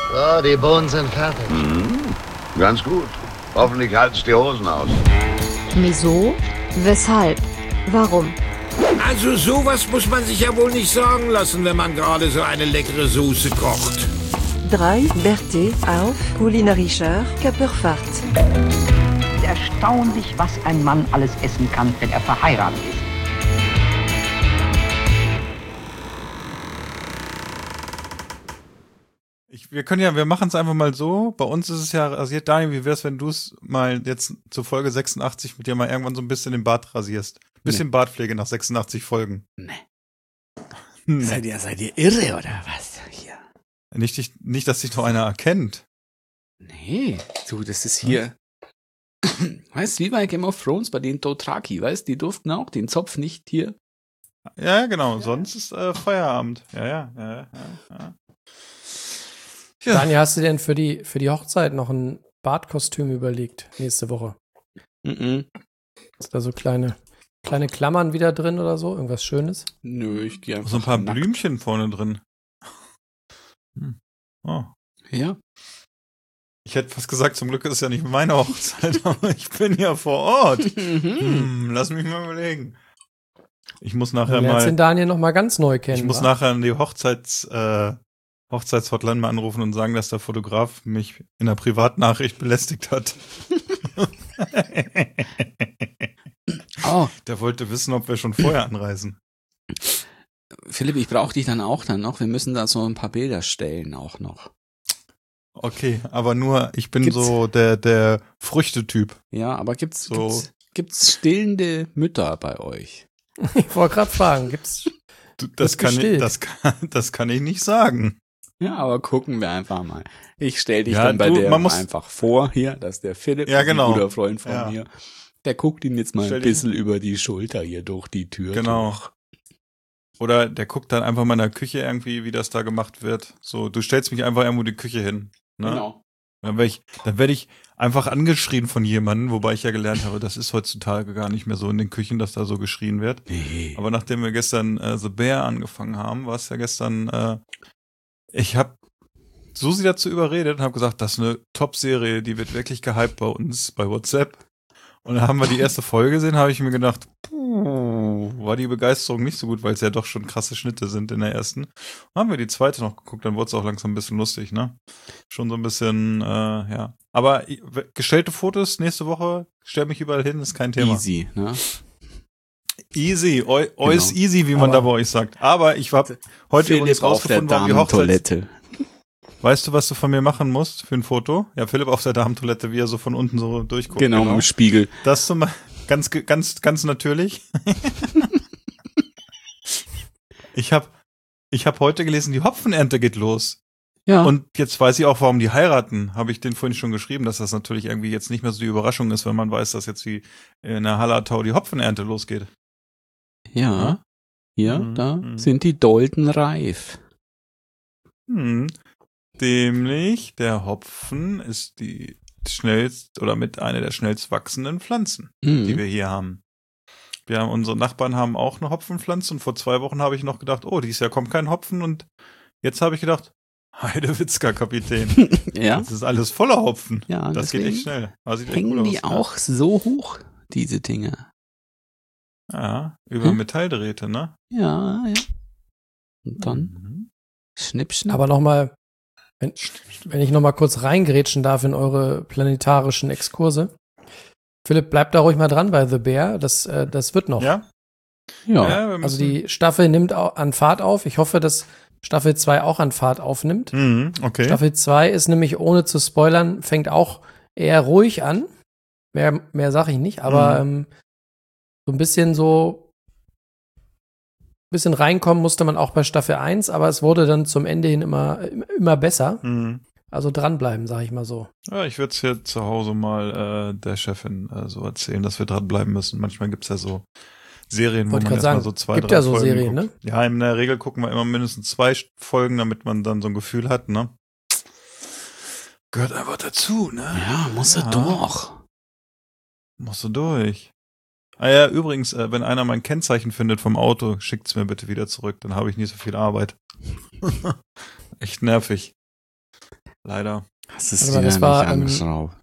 So, die Bohnen sind fertig. Ganz gut. Hoffentlich halten's die Hosen aus. Wieso? Weshalb? Warum? Also sowas muss man sich ja wohl nicht sagen lassen, wenn man gerade so eine leckere Soße kocht. 3 Berthe auf kulinarischer Körperfahrt. Erstaunlich, was ein Mann alles essen kann, wenn er verheiratet ist. Wir machen es einfach mal so. Bei uns ist es ja rasiert. Daniel, wie wär's, wenn du es mal jetzt zur Folge 86 mit dir mal irgendwann so ein bisschen den Bart rasierst? Bisschen Bartpflege nach 86 Folgen. Nee. Seid ihr irre oder was? Hier. Nicht, dass sich noch einer erkennt. Nee, du, das ist hier. Weißt du, wie bei Game of Thrones bei den Dothraki, weißt du, die durften auch den Zopf nicht hier. Ja, genau. Sonst ist Feierabend. Ja. Daniel, hast du denn für die Hochzeit noch ein Bartkostüm überlegt nächste Woche? Ist da so kleine Klammern wieder drin oder so? Irgendwas Schönes? Nö, ich gehe einfach so ein paar nackt. Blümchen vorne drin. Oh. Ja. Ich hätte fast gesagt, zum Glück ist es ja nicht meine Hochzeit, aber ich bin ja vor Ort. Lass mich mal überlegen. Ich muss nachher Du lernst den Daniel noch mal ganz neu kennen. Ich muss nachher an die Hochzeitshotline mal anrufen und sagen, dass der Fotograf mich in einer Privatnachricht belästigt hat. Oh. Der wollte wissen, ob wir schon vorher anreisen. Philipp, ich brauche dich dann noch. Wir müssen da so ein paar Bilder stellen auch noch. Okay, aber nur, ich bin so der Früchtetyp. Ja, aber gibt's stillende Mütter bei euch? Ich wollte gerade fragen, gibt's das kann ich nicht sagen. Ja, aber gucken wir einfach mal. Ich stell dich dann bei der einfach vor hier, dass der Philipp, ein guter Freund von mir, der guckt ihn jetzt mal ein bisschen über die Schulter hier durch die Tür. Genau. Durch. Oder der guckt dann einfach mal in der Küche irgendwie, wie das da gemacht wird. So, du stellst mich einfach irgendwo die Küche hin. Ne? Genau. Dann werde ich einfach angeschrien von jemandem, wobei ich ja gelernt habe, das ist heutzutage gar nicht mehr so in den Küchen, dass da so geschrien wird. Nee. Aber nachdem wir gestern The Bear angefangen haben, war es ja gestern, ich habe Susi dazu überredet und habe gesagt, das ist eine Top-Serie, die wird wirklich gehypt bei uns, bei WhatsApp. Und dann haben wir die erste Folge gesehen, habe ich mir gedacht, war die Begeisterung nicht so gut, weil es ja doch schon krasse Schnitte sind in der ersten. Dann haben wir die zweite noch geguckt, dann wurde es auch langsam ein bisschen lustig, ne? Schon so ein bisschen, ja. Aber gestellte Fotos nächste Woche, stell mich überall hin, ist kein Thema. Easy, ne? Easy, easy, wie man da bei euch sagt. Aber ich habe heute übrigens rausgefunden, warum die Hochzeit. Weißt du, was du von mir machen musst für ein Foto? Ja, Philipp auf der Damentoilette, wie er so von unten so durchguckt. Genau, im Spiegel. Das zum ganz natürlich. Ich hab heute gelesen, die Hopfenernte geht los. Ja. Und jetzt weiß ich auch, warum die heiraten. Habe ich den vorhin schon geschrieben, dass das natürlich irgendwie jetzt nicht mehr so die Überraschung ist, wenn man weiß, dass jetzt wie in der Hallertau die Hopfenernte losgeht. Ja. Da sind die Dolden reif. Nämlich der Hopfen ist die schnellst oder mit einer der schnellst wachsenden Pflanzen, die wir hier haben. Unsere Nachbarn haben auch eine Hopfenpflanze und vor 2 Wochen habe ich noch gedacht, oh, dieses Jahr kommt kein Hopfen und jetzt habe ich gedacht, Heidewitzka, Kapitän. Ja. Das ist alles voller Hopfen. Ja, das geht echt schnell. Hängen die auch so hoch, diese Dinge? Ja, über Metalldrähte, ne? Ja. Und dann schnipp. Aber nochmal, wenn ich nochmal kurz reingrätschen darf in eure planetarischen Exkurse. Philipp, bleib da ruhig mal dran bei The Bear. Das wird noch. Ja. Also die Staffel nimmt an Fahrt auf. Ich hoffe, dass Staffel 2 auch an Fahrt aufnimmt. Okay. Staffel 2 ist nämlich, ohne zu spoilern, fängt auch eher ruhig an. Mehr sage ich nicht, aber so ein bisschen reinkommen musste man auch bei Staffel 1, aber es wurde dann zum Ende hin immer besser. Also dranbleiben, sag ich mal so. Ja, ich würde es hier zu Hause mal der Chefin so erzählen, dass wir dranbleiben müssen. Manchmal gibt's ja so Serien, wo man erstmal so 2, 3 gibt ja so Folgen Serien, guckt. ne? Ja, in der Regel gucken wir immer mindestens 2 Folgen, damit man dann so ein Gefühl hat, ne? Gehört einfach dazu, ne? Ja, musst du doch. Musst du durch. Ah ja, übrigens, wenn einer mein Kennzeichen findet vom Auto, schickt's mir bitte wieder zurück, dann habe ich nicht so viel Arbeit. Echt nervig. Leider. Das ist wieder nicht angeschraubt.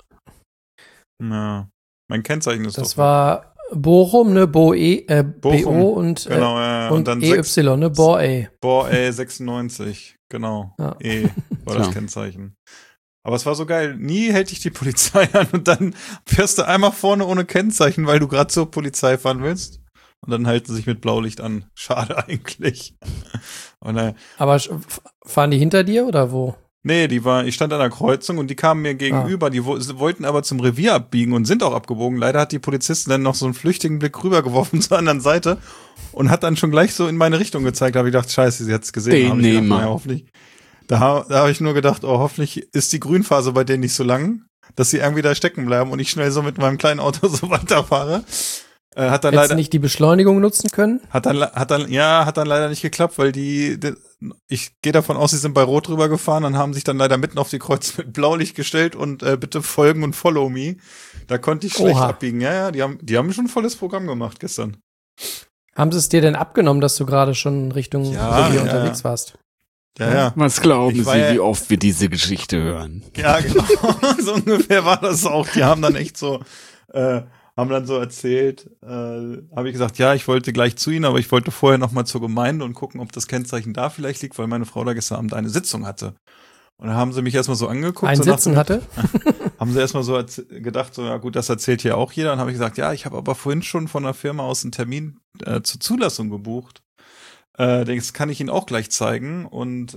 Ja. Mein Kennzeichen ist das war Bochum, ne? Bochum. BO und, genau, ja. und dann EY, ne? Borey. Borey 96, genau. Ja. E war das Kennzeichen. Aber es war so geil. Nie hält dich die Polizei an und dann fährst du einmal vorne ohne Kennzeichen, weil du gerade zur Polizei fahren willst. Und dann halten sie sich mit Blaulicht an. Schade eigentlich. Aber fahren die hinter dir oder wo? Nee, ich stand an der Kreuzung und die kamen mir gegenüber. Die wollten aber zum Revier abbiegen und sind auch abgebogen. Leider hat die Polizistin dann noch so einen flüchtigen Blick rübergeworfen zur anderen Seite und hat dann schon gleich so in meine Richtung gezeigt. Da habe ich gedacht, scheiße, sie hat's gesehen. Hoffentlich. Da habe ich nur gedacht, hoffentlich ist die Grünphase bei denen nicht so lang, dass sie irgendwie da stecken bleiben und ich schnell so mit meinem kleinen Auto so weiterfahre. Hat dann leider nicht die Beschleunigung nutzen können? Hat dann leider nicht geklappt, weil ich gehe davon aus, sie sind bei Rot drüber gefahren und haben sich dann leider mitten auf die Kreuz mit Blaulicht gestellt und bitte folgen und follow me. Da konnte ich schlecht abbiegen. Ja, die haben schon ein volles Programm gemacht gestern. Haben sie es dir denn abgenommen, dass du gerade schon Richtung Revier unterwegs warst? Ja. Was glauben Sie, wie oft wir diese Geschichte hören? Ja, genau. So ungefähr war das auch. Die haben dann echt so haben dann so erzählt, habe ich gesagt, ja, ich wollte gleich zu Ihnen, aber ich wollte vorher noch mal zur Gemeinde und gucken, ob das Kennzeichen da vielleicht liegt, weil meine Frau da gestern Abend eine Sitzung hatte. Und dann haben sie mich erstmal so angeguckt. Haben sie erstmal so gedacht, so, ja gut, das erzählt hier auch jeder. Und habe ich gesagt, ja, ich habe aber vorhin schon von der Firma aus einen Termin zur Zulassung gebucht. Das kann ich Ihnen auch gleich zeigen. Und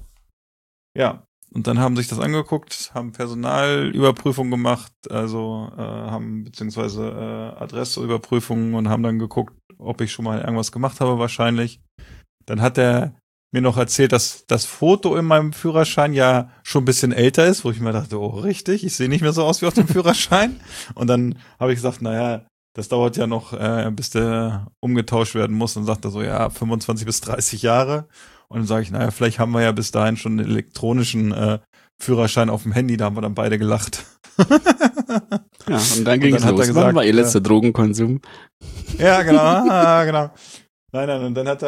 und dann haben sich das angeguckt, haben Personalüberprüfung gemacht, also haben beziehungsweise Adressüberprüfungen und haben dann geguckt, ob ich schon mal irgendwas gemacht habe wahrscheinlich. Dann hat er mir noch erzählt, dass das Foto in meinem Führerschein ja schon ein bisschen älter ist, wo ich mir dachte, oh richtig, ich sehe nicht mehr so aus wie auf dem Führerschein. Und dann habe ich gesagt, naja, das dauert ja noch, bis der umgetauscht werden muss. Und sagt er so, ja, 25 bis 30 Jahre. Und dann sage ich, naja, vielleicht haben wir ja bis dahin schon einen elektronischen Führerschein auf dem Handy. Da haben wir dann beide gelacht. Ja, und dann ging es los. Wann war Ihr letzter Drogenkonsum? Ja, genau. Nein, und dann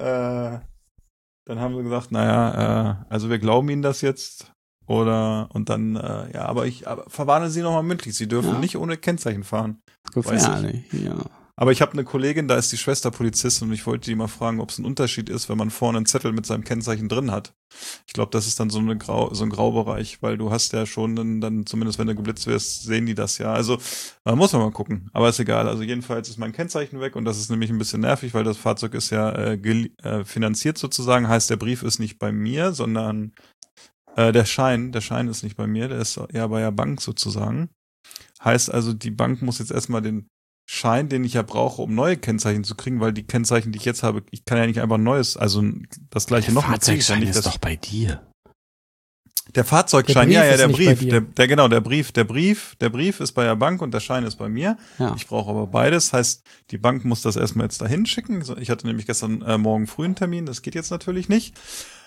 dann haben sie gesagt, naja, also wir glauben Ihnen das jetzt. Aber verwarnen Sie nochmal mündlich. Sie dürfen nicht ohne Kennzeichen fahren. Gefährlich, ja. Aber ich habe eine Kollegin, da ist die Schwester Polizistin und ich wollte die mal fragen, ob es ein Unterschied ist, wenn man vorne einen Zettel mit seinem Kennzeichen drin hat. Ich glaube, das ist dann so ein Graubereich, weil du hast ja schon dann zumindest wenn du geblitzt wirst, sehen die das ja. Also man muss mal gucken, aber ist egal. Also jedenfalls ist mein Kennzeichen weg und das ist nämlich ein bisschen nervig, weil das Fahrzeug ist ja finanziert sozusagen. Heißt, der Brief ist nicht bei mir, sondern der Schein ist nicht bei mir, der ist ja bei der Bank sozusagen. Heißt also, die Bank muss jetzt erstmal den Schein, den ich ja brauche, um neue Kennzeichen zu kriegen, weil die Kennzeichen, die ich jetzt habe, ich kann ja nicht einfach ein neues, also das gleiche noch mit ziehen. Der Fahrzeugschein ist doch bei dir. Der Fahrzeugschein, der Brief, der Brief ist bei der Bank und der Schein ist bei mir. Ja. Ich brauche aber beides, heißt, die Bank muss das erstmal jetzt dahin schicken. Ich hatte nämlich gestern Morgen früh einen Termin, das geht jetzt natürlich nicht.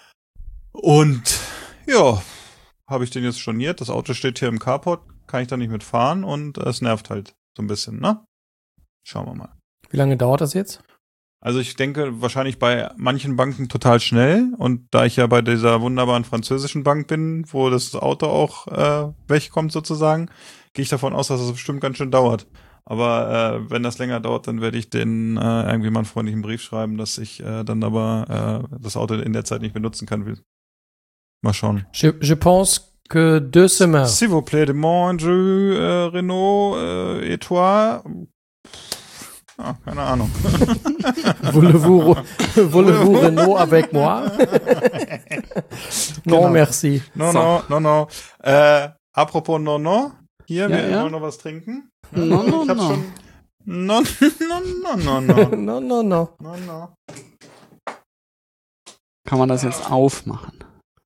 Und ja, habe ich den jetzt storniert. Das Auto steht hier im Carport, kann ich da nicht mitfahren und es nervt halt so ein bisschen, ne? Schauen wir mal. Wie lange dauert das jetzt? Also ich denke wahrscheinlich bei manchen Banken total schnell und da ich ja bei dieser wunderbaren französischen Bank bin, wo das Auto auch wegkommt sozusagen, gehe ich davon aus, dass es bestimmt ganz schön dauert. Aber wenn das länger dauert, dann werde ich den irgendwie mal einen freundlichen Brief schreiben, dass ich dann aber das Auto in der Zeit nicht benutzen kann. Mal schauen. Je pense que 2 semaines. S'il vous plaît, demande Renault et toi. Keine Ahnung. Voulez-vous Renault avec moi? Non, merci. Non. Apropos no. Hier, wir wollen noch was trinken. No. No. Kann man das jetzt aufmachen?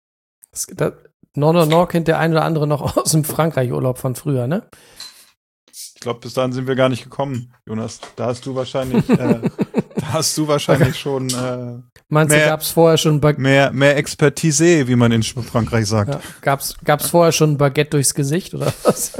No kennt der ein oder andere noch aus dem Frankreich-Urlaub von früher, ne? Ich glaube, bis dahin sind wir gar nicht gekommen, Jonas. Da hast du wahrscheinlich schon meinst du, gab's vorher schon mehr Expertise, wie man in Frankreich sagt. Ja, gab's vorher schon Baguette durchs Gesicht oder was?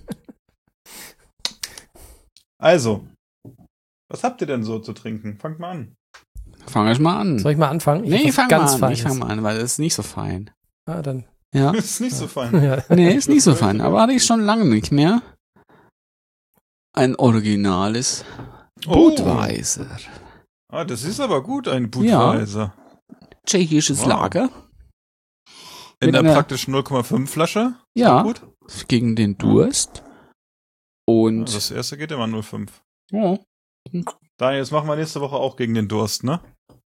Also, was habt ihr denn so zu trinken? Fangt mal an. Fang ich mal an. Soll ich mal anfangen? Ich fang mal an, weil das ist nicht so fein. Ah, dann Ja. Ist nicht so fein. Ja. Nee, ist nicht so fein, aber hatte ich schon lange nicht mehr. Ein originales Budweiser. Ah, das ist aber gut, ein Budweiser. Tschechisches Lager. In der praktisch 0,5 Flasche? Ja, gut. Gegen den Durst. Und das erste geht immer 0,5. Ja. Daniel, das machen wir nächste Woche auch gegen den Durst, ne?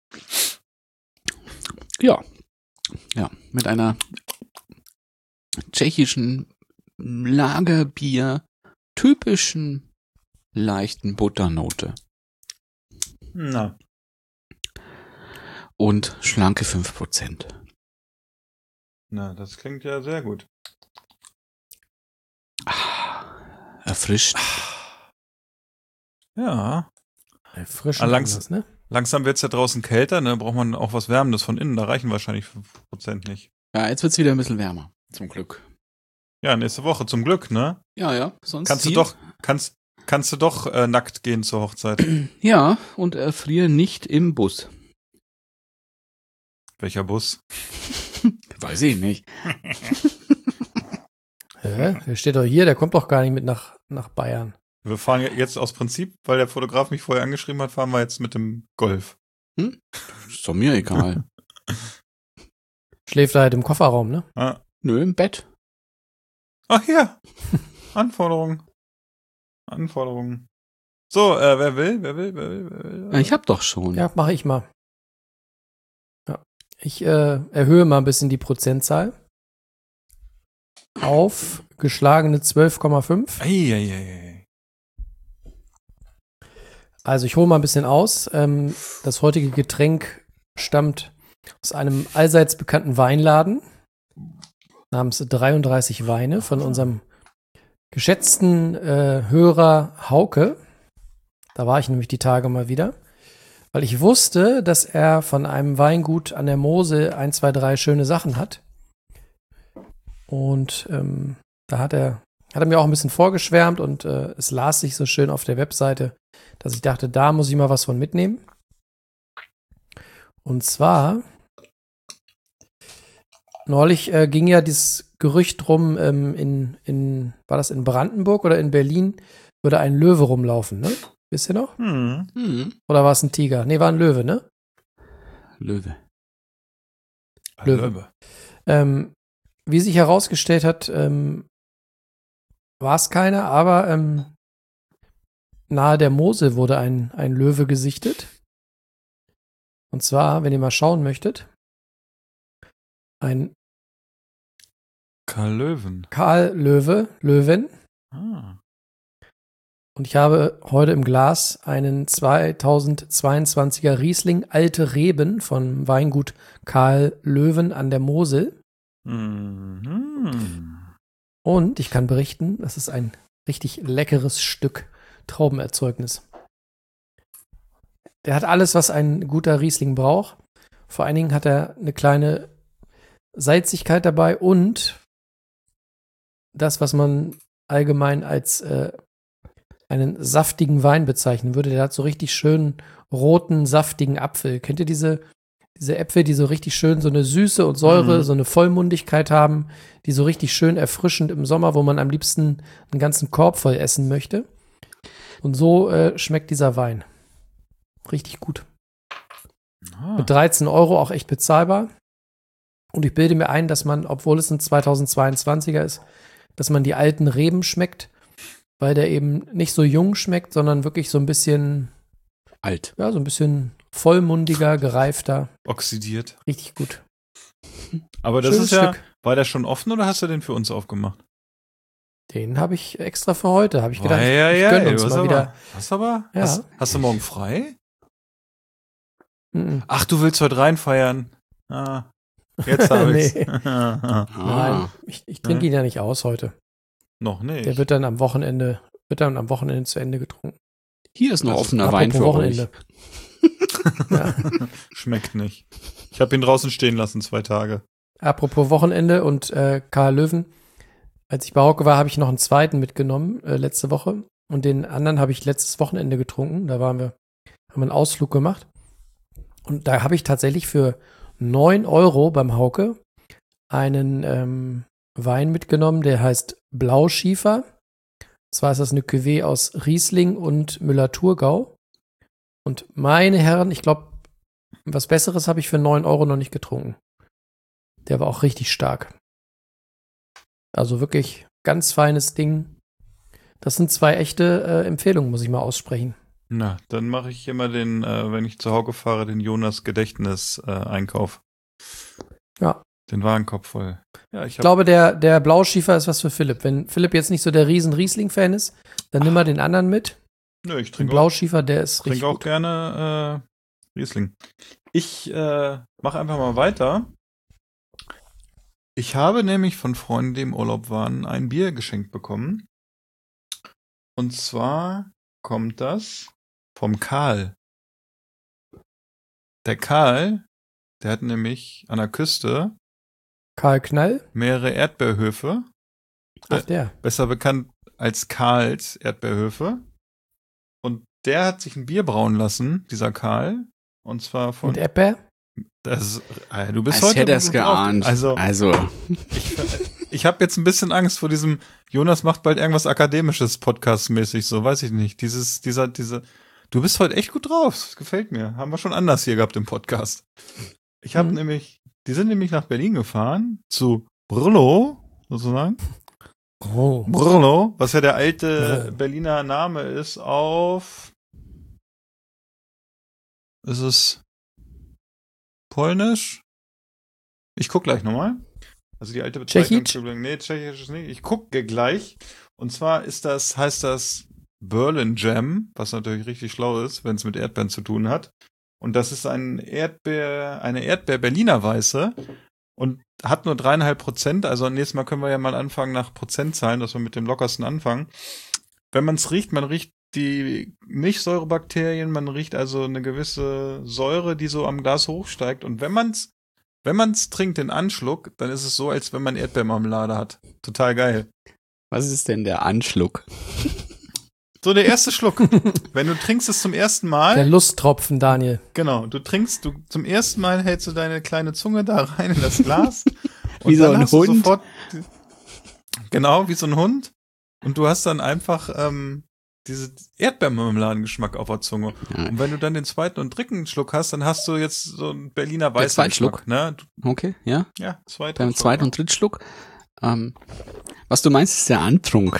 Ja. Ja, mit einer tschechischen Lagerbier typischen leichten Butternote. Na. Und schlanke 5%. Na, das klingt ja sehr gut. Erfrischt. Ja. Erfrischend. Ne? Langsam wird's ja draußen kälter, ne? Braucht man auch was Wärmendes von innen. Da reichen wahrscheinlich 5% nicht. Ja, jetzt wird's wieder ein bisschen wärmer. Zum Glück. Ja, nächste Woche, zum Glück, ne? Ja. Sonst kannst du doch nackt gehen zur Hochzeit. Ja, und erfriere nicht im Bus. Welcher Bus? Weiß ich nicht. Der steht doch hier, der kommt doch gar nicht mit nach Bayern. Wir fahren jetzt aus Prinzip, weil der Fotograf mich vorher angeschrieben hat, fahren wir jetzt mit dem Golf. Ist doch mir egal. Schläft er halt im Kofferraum, ne? Ah. Nö, im Bett. Ach ja. Anforderungen. So, wer will? Ich hab doch schon. Ja, mache ich mal. Ja. Ich erhöhe mal ein bisschen die Prozentzahl auf geschlagene 12,5. Eieiei. Also ich hole mal ein bisschen aus. Das heutige Getränk stammt aus einem allseits bekannten Weinladen namens 33 Weine von unserem geschätzten Hörer Hauke. Da war ich nämlich die Tage mal wieder, weil ich wusste, dass er von einem Weingut an der Mosel 1, 2, 3 schöne Sachen hat. Und da hat er mir auch ein bisschen vorgeschwärmt und es las sich so schön auf der Webseite, dass ich dachte, da muss ich mal was von mitnehmen. Und zwar neulich ging ja dieses Gerücht rum, war das in Brandenburg oder in Berlin, würde ein Löwe rumlaufen, ne? Wisst ihr noch? Oder war es ein Tiger? Nee, war ein Löwe, ne? Löwe. Wie sich herausgestellt hat, war es keiner, aber nahe der Mosel wurde ein Löwe gesichtet. Und zwar, wenn ihr mal schauen möchtet, ein Karl Löwen. Ah. Und ich habe heute im Glas einen 2022er Riesling Alte Reben von Weingut Karl Löwen an der Mosel. Mhm. Und ich kann berichten, das ist ein richtig leckeres Stück Traubenerzeugnis. Der hat alles, was ein guter Riesling braucht. Vor allen Dingen hat er eine kleine Salzigkeit dabei und das, was man allgemein als einen saftigen Wein bezeichnen würde. Der hat so richtig schönen roten, saftigen Apfel. Kennt ihr diese Äpfel, die so richtig schön so eine Süße und Säure, so eine Vollmundigkeit haben, die so richtig schön erfrischend im Sommer, wo man am liebsten einen ganzen Korb voll essen möchte. Und so schmeckt dieser Wein. Richtig gut. Mit 13 € auch echt bezahlbar. Und ich bilde mir ein, dass man, obwohl es ein 2022er ist, dass man die alten Reben schmeckt, weil der eben nicht so jung schmeckt, sondern wirklich so ein bisschen alt. Ja, so ein bisschen vollmundiger, gereifter. Oxidiert. Richtig gut. Aber das ist ja, war der schon offen oder hast du den für uns aufgemacht? Den habe ich extra für heute, habe ich gedacht. Ich gönn uns mal wieder. Ja. Hast du morgen frei? Ach, du willst heute reinfeiern. Ah, jetzt habe ich's. Nein, ich trinke ihn ja nicht aus heute. Noch nicht. Der wird dann am Wochenende zu Ende getrunken. Hier ist noch offener Wein für Wochenende. Ja. Schmeckt nicht. Ich habe ihn draußen stehen lassen, 2 Tage. Apropos Wochenende und Karl Löwen. Als ich bei Hauke war, habe ich noch einen zweiten mitgenommen, letzte Woche. Und den anderen habe ich letztes Wochenende getrunken. Da haben wir einen Ausflug gemacht. Und da habe ich tatsächlich für 9 € beim Hauke einen Wein mitgenommen, der heißt Blauschiefer. Zwar ist das eine Cuvée aus Riesling und Müller-Thurgau. Und meine Herren, ich glaube, was Besseres habe ich für 9 € noch nicht getrunken. Der war auch richtig stark. Also wirklich ganz feines Ding. Das sind 2 echte Empfehlungen, muss ich mal aussprechen. Na, dann mache ich immer den, wenn ich zu Hauke fahre, den Jonas Gedächtnis Einkauf. Ja. Den Warenkorb voll. Ja, ich glaube, der Blauschiefer ist was für Philipp. Wenn Philipp jetzt nicht so der Riesling-Fan ist, dann nimm mal den anderen mit. Nö, ich trinke Blauschiefer, der ist richtig auch gerne Riesling. Ich mache einfach mal weiter. Ich habe nämlich von Freunden, die im Urlaub waren, ein Bier geschenkt bekommen. Und zwar kommt das vom Karl. Der Karl, der hat nämlich an der Küste Karl Knall? Mehrere Erdbeerhöfe. Ach, der. Besser bekannt als Karls Erdbeerhöfe. Und der hat sich ein Bier brauen lassen, dieser Karl. Und zwar von... Mit Erdbeer? Du bist als heute... hätte er es geahnt. Also. Ich habe jetzt ein bisschen Angst vor diesem Jonas macht bald irgendwas Akademisches Podcast-mäßig, so, weiß ich nicht. Du bist heute echt gut drauf, das gefällt mir. Haben wir schon anders hier gehabt im Podcast. Ich habe die sind nämlich nach Berlin gefahren, zu Brno, sozusagen. Oh. Brno, was ja der alte Berliner Name ist auf... Ist es Polnisch? Ich guck gleich nochmal. Also die alte Bezeichnung. Tschechisch? Nee, Tschechisch ist nicht. Ich gucke gleich. Und zwar heißt das Berlin Jam, was natürlich richtig schlau ist, wenn es mit Erdbeeren zu tun hat. Und das ist eine Erdbeer-Berliner Weiße und hat nur 3,5%. Also nächstes Mal können wir ja mal anfangen nach Prozentzahlen, dass wir mit dem lockersten anfangen. Wenn man es riecht, man riecht die Milchsäurebakterien, man riecht also eine gewisse Säure, die so am Glas hochsteigt. Und wenn man's trinkt, den Anschluck, dann ist es so, als wenn man Erdbeermarmelade hat. Total geil. Was ist denn der Anschluck? So der erste Schluck. Wenn du trinkst es zum ersten Mal. Der Lusttropfen, Daniel. Genau, du zum ersten Mal hältst du deine kleine Zunge da rein in das Glas. Wie so ein Hund. Genau, wie so ein Hund. Und du hast dann einfach diese Erdbeermarmeladengeschmack auf der Zunge. Ja. Und wenn du dann den zweiten und dritten Schluck hast, dann hast du jetzt so einen Berliner Weißen. Zweiten Schluck? Ne? Okay, ja. Ja, beim zweiten und dritten Schluck. Was du meinst, ist der Antrunk.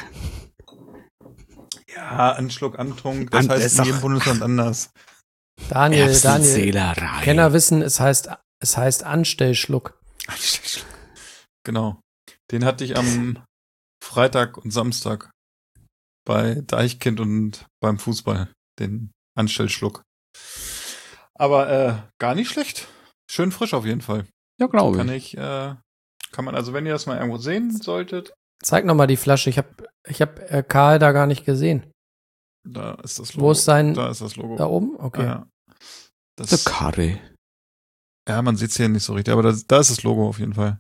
Ja, Anschluck, Antrunk, das heißt in jedem Bundesland anders. Daniel, Kenner wissen, es heißt Anstellschluck. Anstellschluck. Genau. Den hatte ich am Freitag und Samstag bei Deichkind und beim Fußball, den Anstellschluck. Aber gar nicht schlecht. Schön frisch auf jeden Fall. Ja, glaube ich. Kann man, also wenn ihr das mal irgendwo sehen solltet. Zeig nochmal die Flasche. Ich hab Karl da gar nicht gesehen. Da ist das Logo. Wo ist sein? Da ist das Logo. Da oben? Okay. Ja. Der Karre. Ja, man sieht es hier nicht so richtig, aber da ist das Logo auf jeden Fall.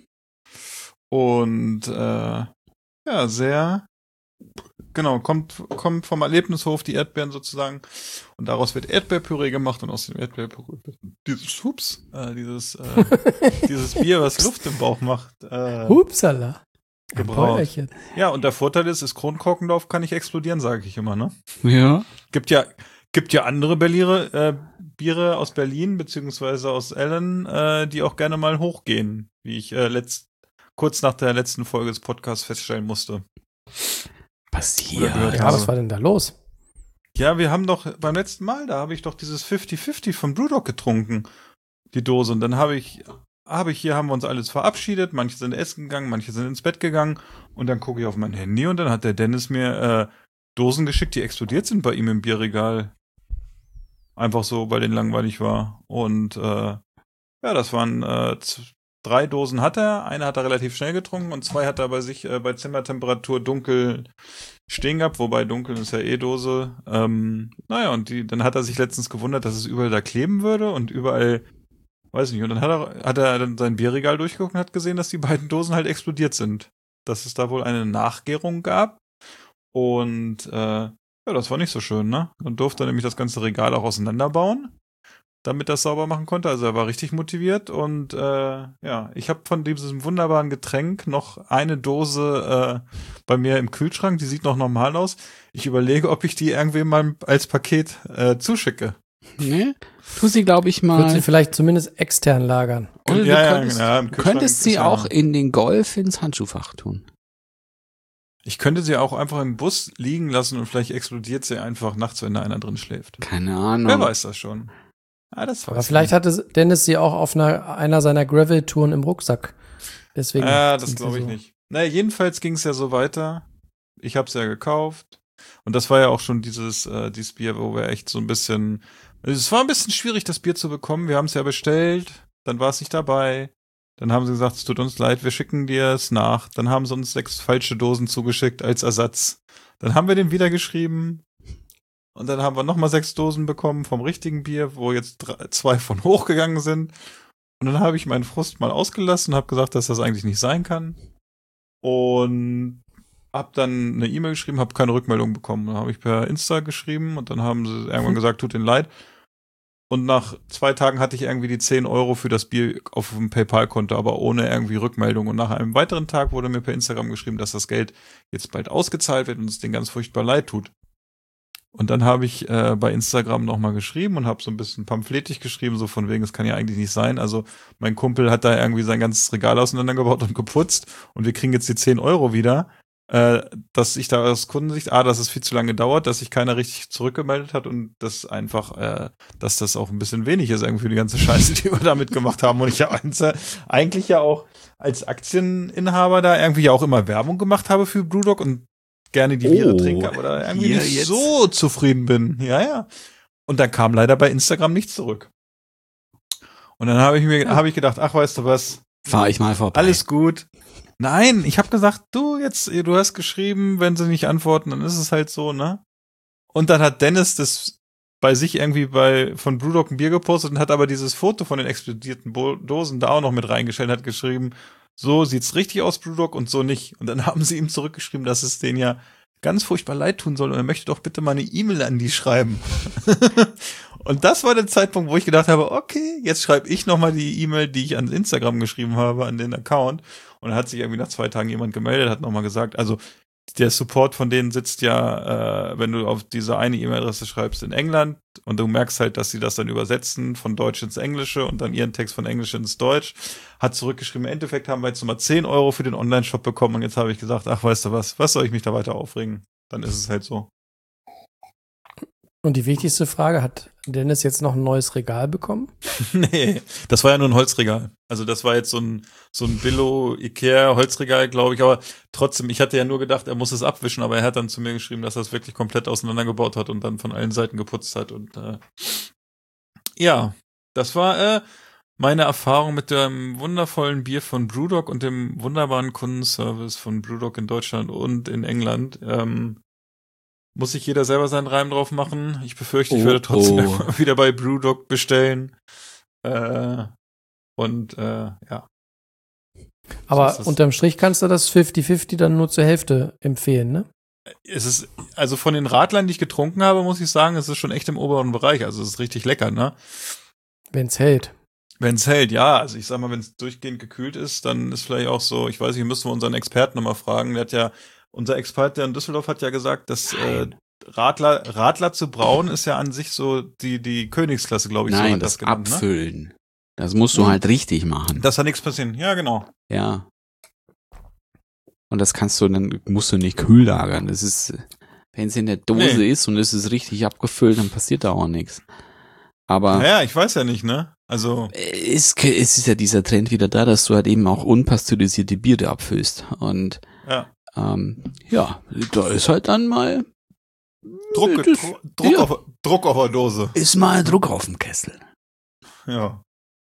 Und ja, sehr genau, kommt vom Erlebnishof die Erdbeeren sozusagen und daraus wird Erdbeerpüree gemacht und aus dem Erdbeerpüree dieses Bier, was Luft im Bauch macht. Hupsala. Gebraut. Ja, und der Vorteil ist Kronkorkenlauf kann nicht explodieren, sage ich immer, ne? Ja. Gibt ja andere Biere aus Berlin beziehungsweise aus Ellen, die auch gerne mal hochgehen, wie ich kurz nach der letzten Folge des Podcasts feststellen musste. Passiert. Ja, was war denn da los? Ja, wir haben doch beim letzten Mal, da habe ich doch dieses 50-50 von Brewdog getrunken, die Dose. Und dann haben wir uns alles verabschiedet, manche sind essen gegangen, manche sind ins Bett gegangen und dann gucke ich auf mein Handy und dann hat der Dennis mir Dosen geschickt, die explodiert sind bei ihm im Bierregal. Einfach so, weil den langweilig war. Und ja, das waren 3 Dosen hat er, eine hat er relativ schnell getrunken und 2 hat er bei sich bei Zimmertemperatur dunkel stehen gehabt, wobei dunkel ist ja Dose. Naja, und dann hat er sich letztens gewundert, dass es überall da kleben würde und überall, weiß nicht, und dann hat er dann sein Bierregal durchgeguckt und hat gesehen, dass die beiden Dosen halt explodiert sind. Dass es da wohl eine Nachgärung gab und ja, das war nicht so schön, ne? Dann durfte er nämlich das ganze Regal auch auseinanderbauen damit er es sauber machen konnte. Also er war richtig motiviert und ich habe von diesem wunderbaren Getränk noch eine Dose bei mir im Kühlschrank, die sieht noch normal aus. Ich überlege, ob ich die irgendwem mal als Paket zuschicke. Nee, tu sie, glaube ich, mal. Würde sie vielleicht zumindest extern lagern. Oder du könntest sie auch in den Golf ins Handschuhfach tun. Ich könnte sie auch einfach im Bus liegen lassen und vielleicht explodiert sie einfach nachts, wenn da einer drin schläft. Keine Ahnung. Wer weiß das schon. Ja, aber vielleicht hatte Dennis sie auch auf einer seiner Gravel-Touren im Rucksack. Deswegen. Das glaube ich nicht. Naja, jedenfalls ging es ja so weiter. Ich habe es ja gekauft. Und das war ja auch schon dieses Bier, wo wir echt so ein bisschen. Es war ein bisschen schwierig, das Bier zu bekommen. Wir haben es ja bestellt, dann war es nicht dabei. Dann haben sie gesagt, es tut uns leid, wir schicken dir es nach. Dann haben sie uns 6 falsche Dosen zugeschickt als Ersatz. Dann haben wir den wieder geschrieben. Und dann haben wir nochmal 6 Dosen bekommen vom richtigen Bier, wo jetzt 2 von hochgegangen sind. Und dann habe ich meinen Frust mal ausgelassen und habe gesagt, dass das eigentlich nicht sein kann. Und habe dann eine E-Mail geschrieben, habe keine Rückmeldung bekommen. Dann habe ich per Insta geschrieben und dann haben sie irgendwann gesagt, tut ihnen leid. Und nach 2 Tagen hatte ich irgendwie die 10 Euro für das Bier auf dem PayPal-Konto, aber ohne irgendwie Rückmeldung. Und nach einem weiteren Tag wurde mir per Instagram geschrieben, dass das Geld jetzt bald ausgezahlt wird und es denen ganz furchtbar leid tut. Und dann habe ich bei Instagram nochmal geschrieben und habe so ein bisschen pamphletig geschrieben, so von wegen, es kann ja eigentlich nicht sein. Also mein Kumpel hat da irgendwie sein ganzes Regal auseinandergebaut und geputzt und wir kriegen jetzt die 10 Euro wieder. Dass ich da aus Kundensicht, dass es viel zu lange dauert, dass sich keiner richtig zurückgemeldet hat und dass einfach, dass das auch ein bisschen wenig ist irgendwie für die ganze Scheiße, die wir damit gemacht haben. Und ich ja eigentlich ja auch als Aktieninhaber da irgendwie ja auch immer Werbung gemacht habe für Brewdog und gerne die Biere trinke, aber da irgendwie nicht so zufrieden bin. Ja. Und dann kam leider bei Instagram nichts zurück. Und dann habe ich gedacht, ach, weißt du was? Fahr ich mal vorbei. Alles gut. Nein, ich habe gesagt, du hast geschrieben, wenn sie nicht antworten, dann ist es halt so, ne? Und dann hat Dennis das bei sich irgendwie von Brewdog ein Bier gepostet und hat aber dieses Foto von den explodierten Dosen da auch noch mit reingestellt, hat geschrieben, so sieht's richtig aus, Brewdog, und so nicht. Und dann haben sie ihm zurückgeschrieben, dass es denen ja ganz furchtbar leid tun soll und er möchte doch bitte mal eine E-Mail an die schreiben. Und das war der Zeitpunkt, wo ich gedacht habe, okay, jetzt schreibe ich nochmal die E-Mail, die ich an Instagram geschrieben habe, an den Account. Und dann hat sich irgendwie nach 2 Tagen jemand gemeldet, hat nochmal gesagt, also der Support von denen sitzt ja, wenn du auf diese eine E-Mail-Adresse schreibst, in England und du merkst halt, dass sie das dann übersetzen von Deutsch ins Englische und dann ihren Text von Englisch ins Deutsch. Hat zurückgeschrieben, im Endeffekt haben wir jetzt nochmal 10 Euro für den Online-Shop bekommen und jetzt habe ich gesagt, ach, weißt du was soll ich mich da weiter aufregen? Dann ist es halt so. Und die wichtigste Frage, hat Dennis jetzt noch ein neues Regal bekommen? Nee, das war ja nur ein Holzregal. Also das war jetzt so ein Billo-Ikea-Holzregal, glaube ich. Aber trotzdem, ich hatte ja nur gedacht, er muss es abwischen, aber er hat dann zu mir geschrieben, dass er es wirklich komplett auseinandergebaut hat und dann von allen Seiten geputzt hat. Und ja, das war meine Erfahrung mit dem wundervollen Bier von Brewdog und dem wunderbaren Kundenservice von Brewdog in Deutschland und in England. Muss sich jeder selber seinen Reim drauf machen. Ich befürchte, ich werde trotzdem wieder bei Brewdog bestellen. Ja. Aber so unterm Strich kannst du das 50-50 dann nur zur Hälfte empfehlen, ne? Es ist, also von den Radlern, die ich getrunken habe, muss ich sagen, es ist schon echt im oberen Bereich. Also es ist richtig lecker, ne? Wenn's hält. Wenn's hält, ja. Also ich sag mal, wenn es durchgehend gekühlt ist, dann ist vielleicht auch so, ich weiß nicht, müssen wir unseren Experten nochmal fragen. Der hat ja Unser Experte in Düsseldorf hat ja gesagt, dass Radler zu brauen ist ja an sich so die Königsklasse, glaube ich. Nein, so das genannt, Abfüllen. Ne? Das musst du halt richtig machen. Dass da nichts passieren. Ja, genau. Ja. Und das musst du nicht kühl lagern. Das ist, wenn es in der Dose ist und es ist richtig abgefüllt, dann passiert da auch nichts. Aber. Naja, ich weiß ja nicht, ne? Also. Es ist ja dieser Trend wieder da, dass du halt eben auch unpasteurisierte Biere abfüllst. Und ja, da ist halt dann mal Druck auf der Dose. Ist mal Druck auf dem Kessel. Ja.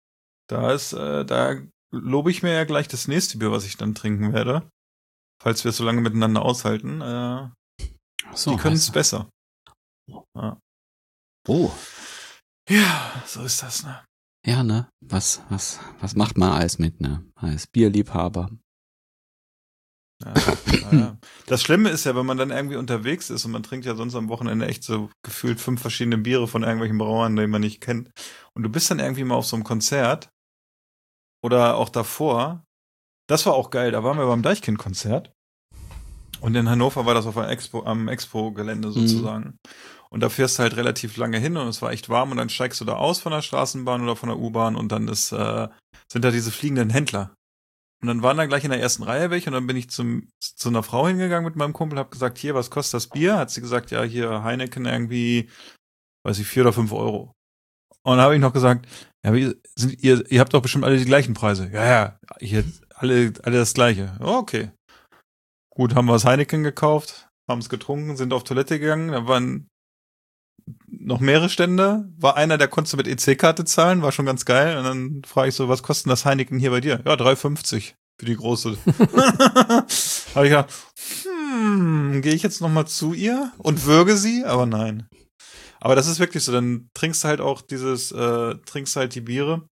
Da lobe ich mir ja gleich das nächste Bier, was ich dann trinken werde. Falls wir es so lange miteinander aushalten. Die können es besser. Ja. Oh. Ja, so ist das, ne? Ja, ne? Was macht man alles mit, ne? Als Bierliebhaber? Ja. Ja. Das Schlimme ist ja, wenn man dann irgendwie unterwegs ist und man trinkt ja sonst am Wochenende echt so gefühlt 5 verschiedene Biere von irgendwelchen Brauern, die man nicht kennt. Und du bist dann irgendwie mal auf so einem Konzert oder auch davor. Das war auch geil, da waren wir beim Deichkind-Konzert. Und in Hannover war das auf am Expo-Gelände sozusagen. Und da fährst du halt relativ lange hin und es war echt warm und dann steigst du da aus von der Straßenbahn oder von der U-Bahn und dann sind da diese fliegenden Händler. Und dann waren da gleich in der ersten Reihe welche und dann bin ich zu einer Frau hingegangen mit meinem Kumpel, hab gesagt, hier, was kostet das Bier? Hat sie gesagt, ja, hier Heineken irgendwie, weiß ich, 4 oder 5 Euro. Und dann habe ich noch gesagt, ja, ihr habt doch bestimmt alle die gleichen Preise. Ja, hier alle das Gleiche. Oh, okay. Gut, haben wir das Heineken gekauft, haben es getrunken, sind auf Toilette gegangen, da waren noch mehrere Stände, war einer, der konnte mit EC-Karte zahlen, war schon ganz geil. Und dann frage ich so, was kostet das Heineken hier bei dir? Ja, 3,50 für die große. Habe ich gedacht, gehe ich jetzt nochmal zu ihr und würge sie? Aber nein. Aber das ist wirklich so, dann trinkst du halt auch trinkst halt die Biere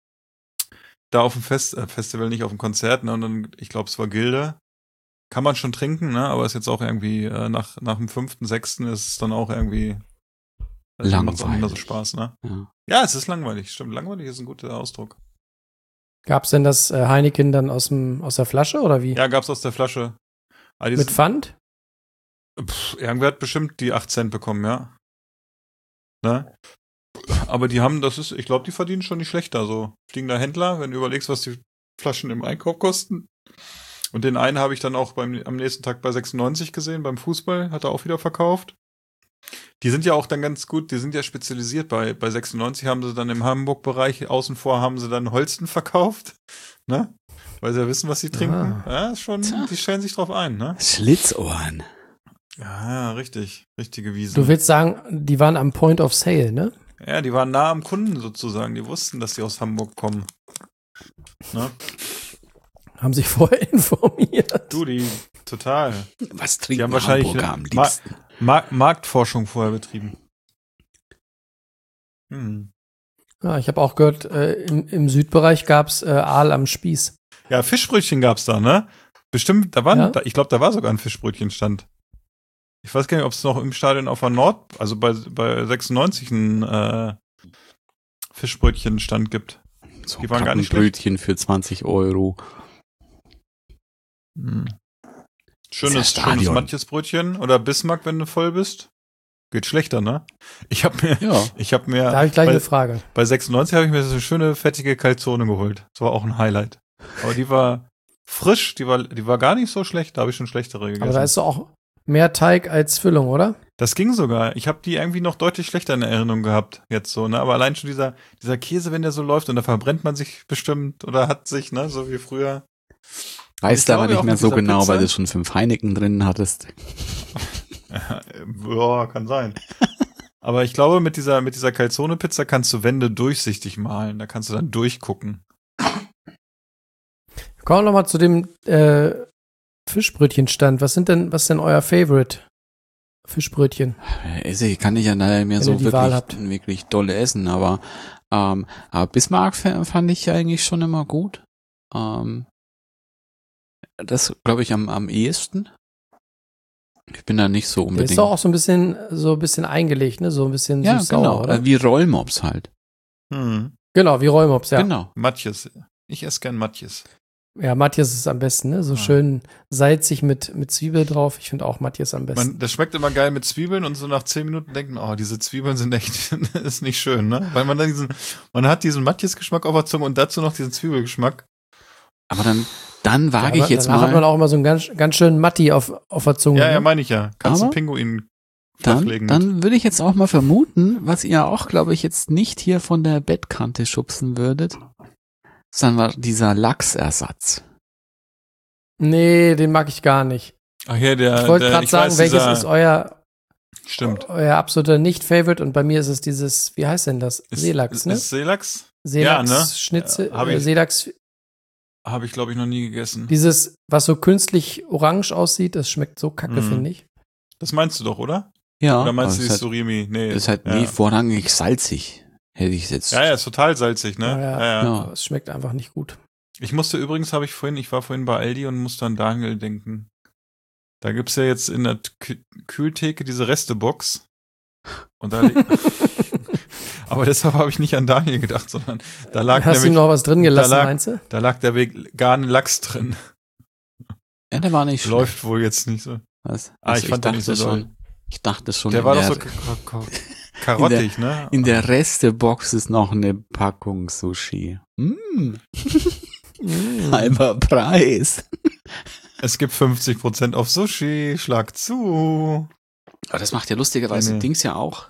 da auf dem Festival, nicht auf dem Konzert, ne? Und dann, ich glaube, es war Gilde. Kann man schon trinken, ne? Aber ist jetzt auch irgendwie nach dem 5., 6. ist es dann auch irgendwie langweilig. Macht auch nicht mehr so Spaß, ne? Ja, es ist langweilig. Stimmt, langweilig ist ein guter Ausdruck. Gab's denn das Heineken dann aus der Flasche oder wie? Ja, gab's aus der Flasche. Mit Pfand? Irgendwer hat bestimmt die 8 Cent bekommen, ja. Ne? Aber die haben, ich glaube, die verdienen schon nicht schlechter. So fliegender Händler, wenn du überlegst, was die Flaschen im Einkauf kosten. Und den einen habe ich dann auch am nächsten Tag bei 96 gesehen, beim Fußball, hat er auch wieder verkauft. Die sind ja auch dann ganz gut, die sind ja spezialisiert. Bei 96 haben sie dann im Hamburg-Bereich, außen vor haben sie dann Holsten verkauft, ne? Weil sie ja wissen, was sie trinken. Ja, ist schon, die stellen sich drauf ein, ne? Schlitzohren. Ja, richtig. Richtige Wiese. Du willst sagen, die waren am Point of Sale, ne? Ja, die waren nah am Kunden sozusagen. Die wussten, dass die aus Hamburg kommen. Ne? Haben sich vorher informiert. Du, total. Was trinken die haben wahrscheinlich Hamburger am liebsten? Marktforschung vorher betrieben. Ja, ich habe auch gehört, im Südbereich gab's Aal am Spieß. Ja, Fischbrötchen gab's da, ne? Bestimmt, ich glaube, da war sogar ein Fischbrötchenstand. Ich weiß gar nicht, ob es noch im Stadion auf der Nord, also bei 96 ein Fischbrötchenstand gibt. So die waren gar nicht Brötchen für 20 Euro. Schönes Matjesbrötchen oder Bismarck, wenn du voll bist. Geht schlechter, ne? Ich habe mir da habe ich gleich eine Frage. Bei 96 habe ich mir so eine schöne fettige Calzone geholt. Das war auch ein Highlight. Aber die war frisch, die war gar nicht so schlecht, da habe ich schon schlechtere gegessen. Aber da ist doch auch mehr Teig als Füllung, oder? Das ging sogar. Ich habe die irgendwie noch deutlich schlechter in Erinnerung gehabt, jetzt so, ne? Aber allein schon dieser Käse, wenn der so läuft und da verbrennt man sich bestimmt oder hat sich, ne? So wie früher. Weißt du aber nicht mehr so genau, Pizza, weil du schon 5 Heineken drin hattest. Ja, kann sein. Aber ich glaube, mit dieser Calzone-Pizza kannst du Wände durchsichtig malen. Da kannst du dann durchgucken. Kommen wir nochmal zu dem Fischbrötchenstand. Was ist denn euer Favorite Fischbrötchen? Ich kann nicht ja leider mehr so wirklich dolle essen, aber Bismarck fand ich eigentlich schon immer gut. Das glaube ich am ehesten. Ich bin da nicht so unbedingt. Der ist doch auch so ein bisschen eingelegt, ne? So ein bisschen süß-sauer, genau, oder? Wie Rollmops halt. Genau, wie Rollmops, ja. Genau. Matjes. Ich esse gern Matjes. Ja, Matjes ist am besten, ne? So schön salzig mit Zwiebel drauf. Ich finde auch Matjes am besten. Das schmeckt immer geil mit Zwiebeln und so nach 10 Minuten denkt man, oh, diese Zwiebeln sind echt, ist nicht schön, ne? Weil man hat diesen Matjes-Geschmack auf der Zunge und dazu noch diesen Zwiebelgeschmack. Aber dann wage ich jetzt mal. Dann hat man auch immer so einen ganz schönen Matti auf der Zunge. Ja, meine ich ja. Kannst du einen Pinguin flachlegen. Dann würde ich jetzt auch mal vermuten, was ihr auch, glaube ich, jetzt nicht hier von der Bettkante schubsen würdet, sondern dieser Lachsersatz. Nee, den mag ich gar nicht. Ach ja, ich wollte gerade sagen, welches ist euer absoluter Nicht-Favorite und bei mir ist es dieses, wie heißt denn das? Seelachs, ne? Ist Seelachs? Seelachs, ja, ne? Schnitzel, Seelachs. Habe ich, glaube ich, noch nie gegessen. Dieses, was so künstlich orange aussieht, das schmeckt so kacke, finde ich. Das meinst du doch, oder? Ja. Oder meinst du die Surimi? Nee. Das ist halt nie vorrangig salzig, hätte ich jetzt. Ja, ist total salzig, ne? Ja. Es schmeckt einfach nicht gut. Ich war vorhin bei Aldi und musste an Daniel denken. Da gibt's ja jetzt in der Kühltheke diese Restebox. Und da aber deshalb habe ich nicht an Daniel gedacht, sondern da lag Hast du noch was drin gelassen, meinst du? Da lag der vegane Lachs drin. Ja, der war nicht Läuft wohl jetzt nicht so. Was? Ich fand den nicht so doll. Ich dachte schon. Der war doch so karottig, ne? In der Restebox ist noch eine Packung Sushi. Halber Preis. Es gibt 50% auf Sushi, schlag zu. Aber das macht ja lustigerweise Dings ja auch.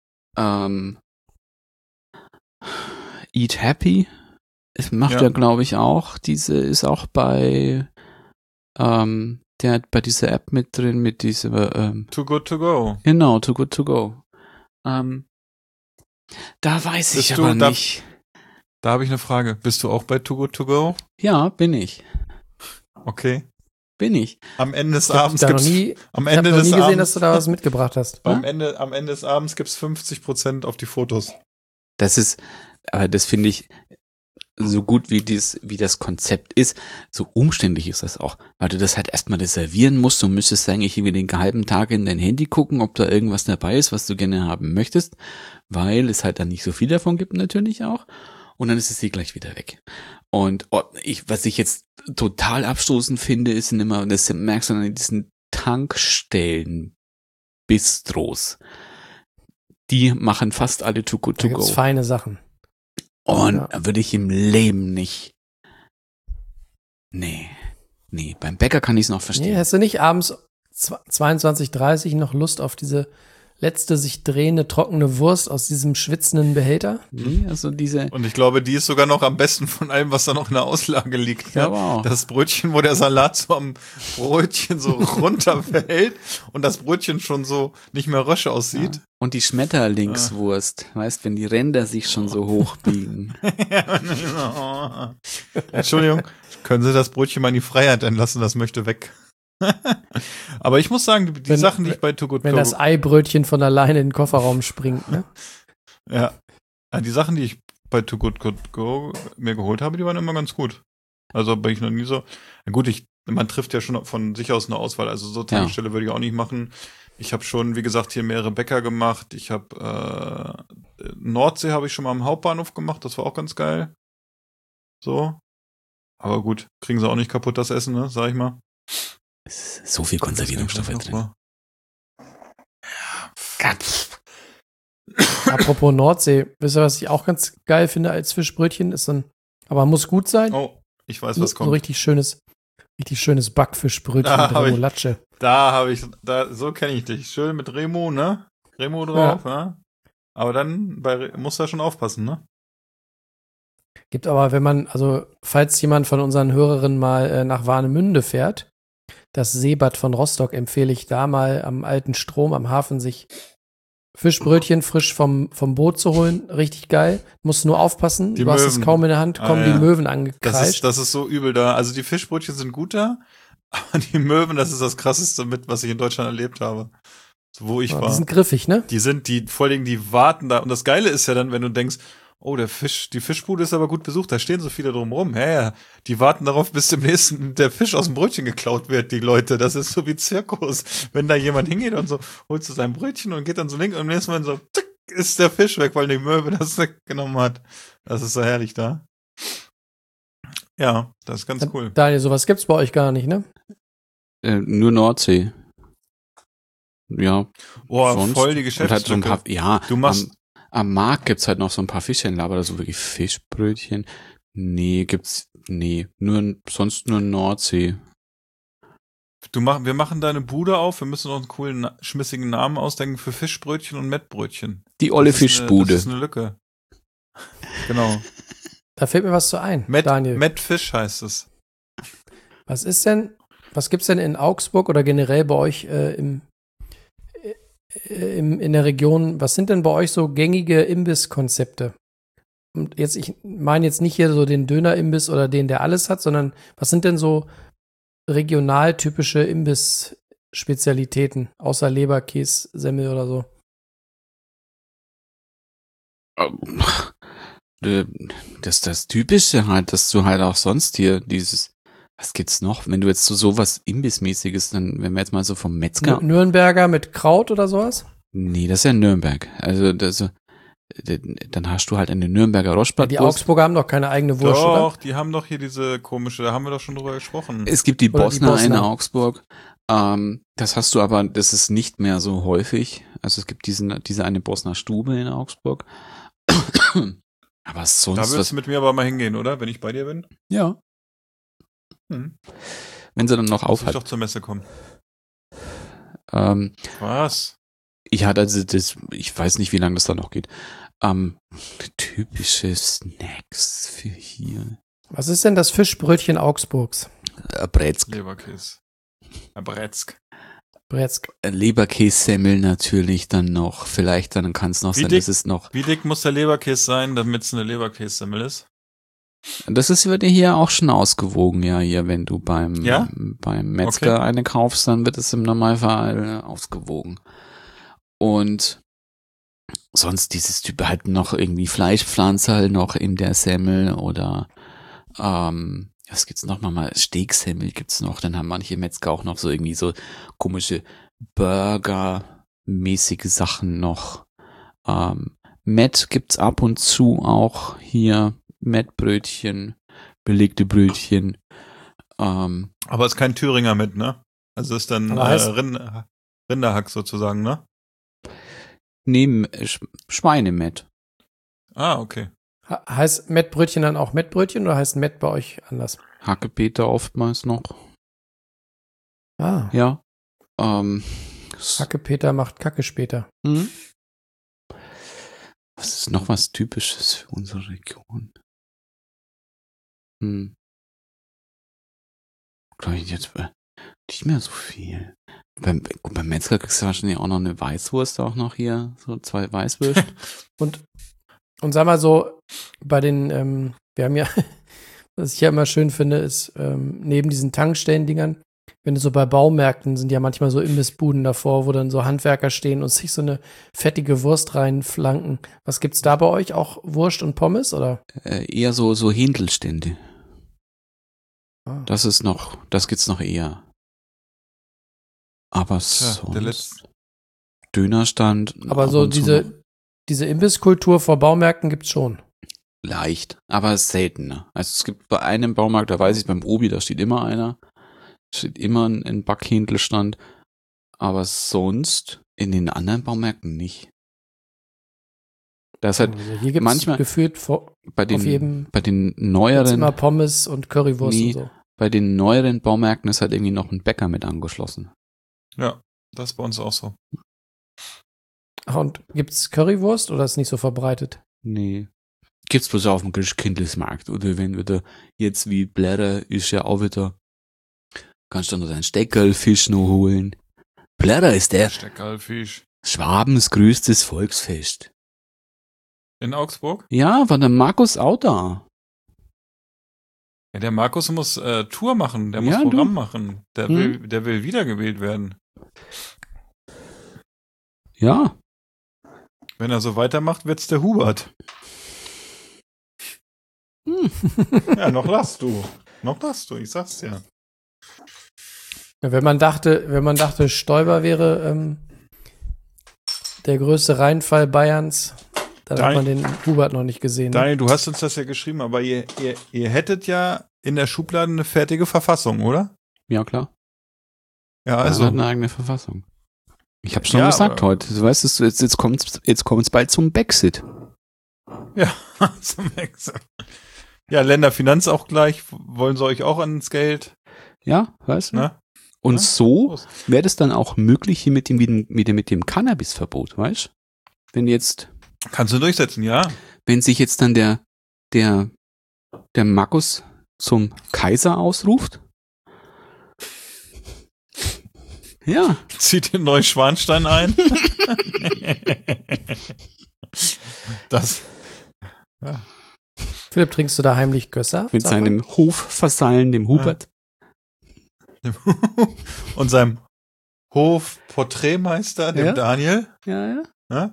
Eat Happy. Es macht ja, glaube ich, auch. Diese ist auch bei der hat bei dieser App mit drin, mit dieser Too Good To Go. Genau, Too Good To Go. Da weiß ich aber nicht. Da habe ich eine Frage. Bist du auch bei Too Good To Go? Ja, bin ich. Okay. Bin ich. Am Ende des Abends gibt's... Ich habe noch nie gesehen, dass du da was mitgebracht hast. Am Ende des Abends gibt's 50% auf die Fotos. Aber das finde ich, so gut wie das Konzept ist, so umständlich ist das auch, weil du das halt erstmal reservieren musst. Du müsstest eigentlich irgendwie den halben Tag in dein Handy gucken, ob da irgendwas dabei ist, was du gerne haben möchtest, weil es halt dann nicht so viel davon gibt natürlich auch. Und dann ist es hier gleich wieder weg. Und was ich jetzt total abstoßend finde, ist immer, das merkst du dann in diesen Tankstellen Bistros. Die machen fast alle Too Good To Go. Da gibt's feine Sachen. Und würde ich im Leben nicht. Nee, beim Bäcker kann ich es noch verstehen. Nee, hast du nicht abends 22:30 noch Lust auf diese letzte sich drehende, trockene Wurst aus diesem schwitzenden Behälter? Nee, also diese. Und ich glaube, die ist sogar noch am besten von allem, was da noch in der Auslage liegt. Ja, wow. Das Brötchen, wo der Salat so am Brötchen so runterfällt und das Brötchen schon so nicht mehr rösch aussieht. Ja. Und die Schmetterlingswurst, weißt, wenn die Ränder sich schon so hoch biegen. Entschuldigung, können Sie das Brötchen mal in die Freiheit entlassen, das möchte weg. Aber ich muss sagen, die Sachen, die ich bei Too Good To Go... Wenn das Eibrötchen von alleine in den Kofferraum springt, ne? Ja. Die Sachen, die ich bei Too Good To Go mir geholt habe, die waren immer ganz gut. Also bin ich noch nie so... Na gut, man trifft ja schon von sich aus eine Auswahl. Also so Tankstelle würde ich auch nicht machen. Ich habe schon, wie gesagt, hier mehrere Bäcker gemacht. Ich habe Nordsee habe ich schon mal am Hauptbahnhof gemacht. Das war auch ganz geil. So. Aber gut, kriegen sie auch nicht kaputt, das Essen, ne? Sag ich mal. So viel Konservierungsstoffe drin. Ja. Apropos Nordsee, wisst ihr, was ich auch ganz geil finde als Fischbrötchen? Aber muss gut sein. Oh, ich weiß, was kommt. So richtig schönes Backfischbrötchen mit Remoulatsche. So kenne ich dich. Schön mit Remo, ne? Remo drauf, ja. Aber dann muss da schon aufpassen, ne? Gibt aber, falls jemand von unseren Hörerinnen mal nach Warnemünde fährt, das Seebad von Rostock empfehle ich da mal am alten Strom am Hafen sich Fischbrötchen frisch vom Boot zu holen. Richtig geil. Musst nur aufpassen. Du hast es kaum in der Hand, kommen die Möwen angekreischt. Das ist so übel da. Also die Fischbrötchen sind gut da, aber die Möwen, das ist das Krasseste was ich in Deutschland erlebt habe. So, wo ich war. Die sind griffig, ne? Vor allen Dingen, die warten da. Und das Geile ist ja dann, wenn du denkst, oh, die Fischbude ist aber gut besucht, da stehen so viele drumrum. Ja, die warten darauf, bis demnächst der Fisch aus dem Brötchen geklaut wird, die Leute. Das ist so wie Zirkus. Wenn da jemand hingeht und so, holst du sein Brötchen und geht dann so links und im nächsten Mal so, tick, ist der Fisch weg, weil die Möwe das weggenommen hat. Das ist so herrlich da. Ja, das ist ganz cool. Daniel, sowas gibt's bei euch gar nicht, ne? Nur Nordsee. Ja. Oh, sonst voll die Geschäftslücke. Halt so ein paar, am Markt gibt's halt noch so ein paar Fischhändler, aber so wirklich Fischbrötchen. Sonst nur Nordsee. Wir machen da eine Bude auf, wir müssen noch einen coolen, schmissigen Namen ausdenken für Fischbrötchen und Mettbrötchen. Die olle Fischbude. Das ist eine Lücke. Genau. Da fällt mir was zu ein, Daniel. Mettfisch heißt es. Was gibt's denn in Augsburg oder generell bei euch in der Region, was sind denn bei euch so gängige Imbisskonzepte? Und jetzt, ich meine jetzt nicht hier so den Dönerimbiss oder den, der alles hat, sondern was sind denn so regional typische Imbiss-Spezialitäten, außer Leber, Käse, Semmel oder so? Das Typische halt, dass du halt auch sonst hier Was gibt's noch? Wenn du jetzt so sowas Imbissmäßiges, dann, wenn wir jetzt mal so vom Metzger. Nürnberger mit Kraut oder sowas? Nee, das ist ja Nürnberg. Also, dann hast du halt eine Nürnberger Ja, Rostbratwurst. die Augsburger haben doch keine eigene Wurst, Doch, oder? die haben doch hier diese komische, da haben wir doch schon drüber gesprochen. Es gibt die Oder die Bosner in Bosner. Augsburg. Das hast du aber, das ist nicht mehr so häufig. Also es gibt diese eine Bosner Stube in Augsburg. Aber Da sonst würdest du mit mir aber mal hingehen, oder? Wenn ich bei dir bin? ja. Hm. Wenn sie dann noch Muss ich aufhat. doch zur Messe kommen. Ähm, Was? ich hatte also ich weiß nicht, wie lange das da noch geht. Typische Snacks für hier. Was ist denn das Fischbrötchen Augsburgs? Bretzk. Leberkäse. Bretzk. Bretzk. Leberkässemmel natürlich dann noch. Vielleicht dann kann es noch Wie sein, dick? dass es noch. Wie dick muss der Leberkäse sein, damit es eine Leberkässemmel ist? Das ist wird hier auch schon ausgewogen, ja, hier, wenn du beim Metzger Okay. eine kaufst, dann wird es im Normalfall ausgewogen. Und sonst dieses Typ halt noch irgendwie Fleischpflanzerl noch in der Semmel oder was gibt's noch mal Steaksemmel gibt's noch, dann haben manche Metzger auch noch so irgendwie so komische Burger-mäßige Sachen noch. Mett gibt's ab und zu auch hier, Mettbrötchen, belegte Brötchen. Aber ist kein Thüringer mit, ne? Also ist dann Aber heißt- Rinderhack sozusagen, ne? Neben Schweinemett. Ah, okay. Heißt Mettbrötchen dann auch Mettbrötchen oder heißt Mett bei euch anders? Hackepeter oftmals noch. Ah, Ja. Hackepeter macht Kacke später. Mhm. Was ist noch was Typisches für unsere Region? Glaube ich jetzt nicht mehr so viel. Beim Metzger kriegst du wahrscheinlich auch noch eine Weißwurst, auch noch hier, so 2 Weißwürste. Und sag mal so, bei den, wir haben ja, was ich ja immer schön finde, ist, neben diesen Tankstellendingern, wenn du so bei Baumärkten sind ja manchmal so Imbissbuden davor, wo dann so Handwerker stehen und sich so eine fettige Wurst reinflanken. Was gibt's da bei euch? Auch Wurst und Pommes, oder? Eher so Händelstände. Ah. Das gibt's noch eher. Aber Tja, sonst der letzte. Dönerstand. Aber ab so und zu noch diese Imbisskultur vor Baumärkten gibt's schon. leicht, aber seltener. Also es gibt bei einem Baumarkt, da weiß ich, beim Obi, da steht immer einer. Steht immer ein Backhändelstand. Aber sonst in den anderen Baumärkten nicht. Das ist halt Also hier gibt's manchmal- gefühlt bei auf jedem den gibt's neueren, immer Pommes und Currywurst Nee. und so. bei den neueren Baumärkten ist halt irgendwie noch ein Bäcker mit angeschlossen. Ja, das ist bei uns auch so. Ach, und gibt's Currywurst oder ist nicht so verbreitet? Nee. Gibt's bloß auf dem Christkindlesmarkt. Oder wenn wieder jetzt wie Blätter ist ja auch wieder, kannst du noch deinen Steckerlfisch noch holen. Blätter ist der Steckerlfisch. Schwabens größtes Volksfest. In Augsburg? Ja, war der Markus auch da. Ja, der Markus muss Tour machen, der muss Ja, Programm du. machen. Der Hm. will wiedergewählt werden. Ja. Wenn er so weitermacht, wird's der Hubert. Ja, noch lachst du. Noch lachst du, ich sag's ja. Ja, wenn man dachte, Stoiber wäre der größte Reinfall Bayerns, dann hat man den Hubert noch nicht gesehen. Ne? Daniel, du hast uns das ja geschrieben, aber ihr hättet ja in der Schublade eine fertige Verfassung, oder? Ja, klar. Ja, Also also. hat eine eigene Verfassung. Ich hab's schon Ja, gesagt aber- heute. Du weißt, jetzt kommt's bald zum Brexit. Ja, zum Wechsel. Ja, Länderfinanz auch gleich. Wollen sie euch auch ans Geld? Ja, weißt du? Ne? Und Ja, so Prost. wäre das dann auch möglich hier mit dem Cannabisverbot, weißt du? Wenn Kannst du durchsetzen, ja. wenn sich jetzt dann der Markus zum Kaiser ausruft. Ja, Zieht den Neuschwanstein ein. Das. Ja. Philipp, trinkst du da heimlich Gösser? mit Sag mal. seinem Hofvasallen, dem Hubert. Und seinem Hofporträtmeister, dem Ja. Daniel. Ja, Ja?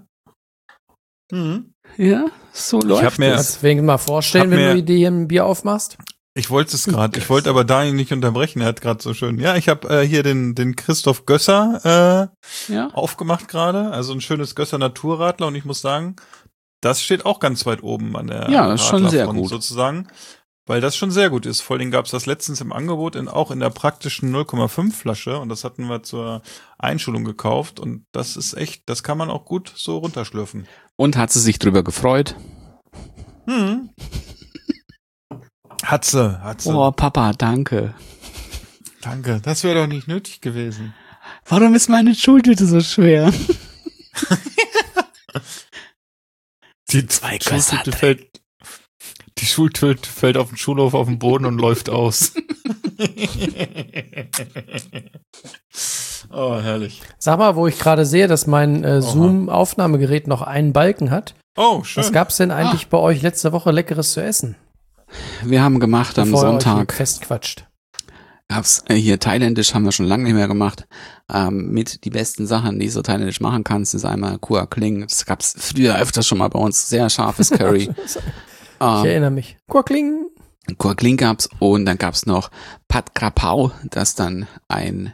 Mhm. ja, so läuft hab mir- das. Kannst du dir mal vorstellen, Hab wenn mir- du dir hier ein Bier aufmachst? Ich wollte es gerade. Ich wollte aber Daniel nicht unterbrechen. Er hat gerade so schön. Ja, ich habe hier den Christoph Gösser aufgemacht gerade. Also ein schönes Gösser Naturradler. Und ich muss sagen, das steht auch ganz weit oben an der das ist schon sehr gut. Sozusagen. Weil das schon sehr gut ist. Vor allem gab es das letztens im Angebot auch in der praktischen 0,5 Flasche. Und das hatten wir zur Einschulung gekauft. Und das ist echt, das kann man auch gut so runterschlürfen. Und hat sie sich drüber gefreut? Hat sie. Oh, Papa, danke. Danke. Das wäre doch nicht nötig gewesen. Warum ist meine Schultüte so schwer? Die Schultüte fällt auf den Schulhof auf den Boden und läuft aus. Oh, herrlich. Sag mal, wo ich gerade sehe, dass mein Zoom-Aufnahmegerät noch einen Balken hat. Oh, schön. Was gab's denn eigentlich bei euch letzte Woche Leckeres zu essen? Wir haben gemacht am Bevor ihr euch Sonntag. hier festquatscht. Gab's hier thailändisch, haben wir schon lange nicht mehr gemacht. Mit die besten Sachen, die du so thailändisch machen kannst, ist einmal Kua Kling. Das gab's früher öfters schon mal bei uns. Sehr scharfes Curry. Ich erinnere mich. Quackling. Kua Kling gab's und dann gab's noch Pad Krapau, das dann ein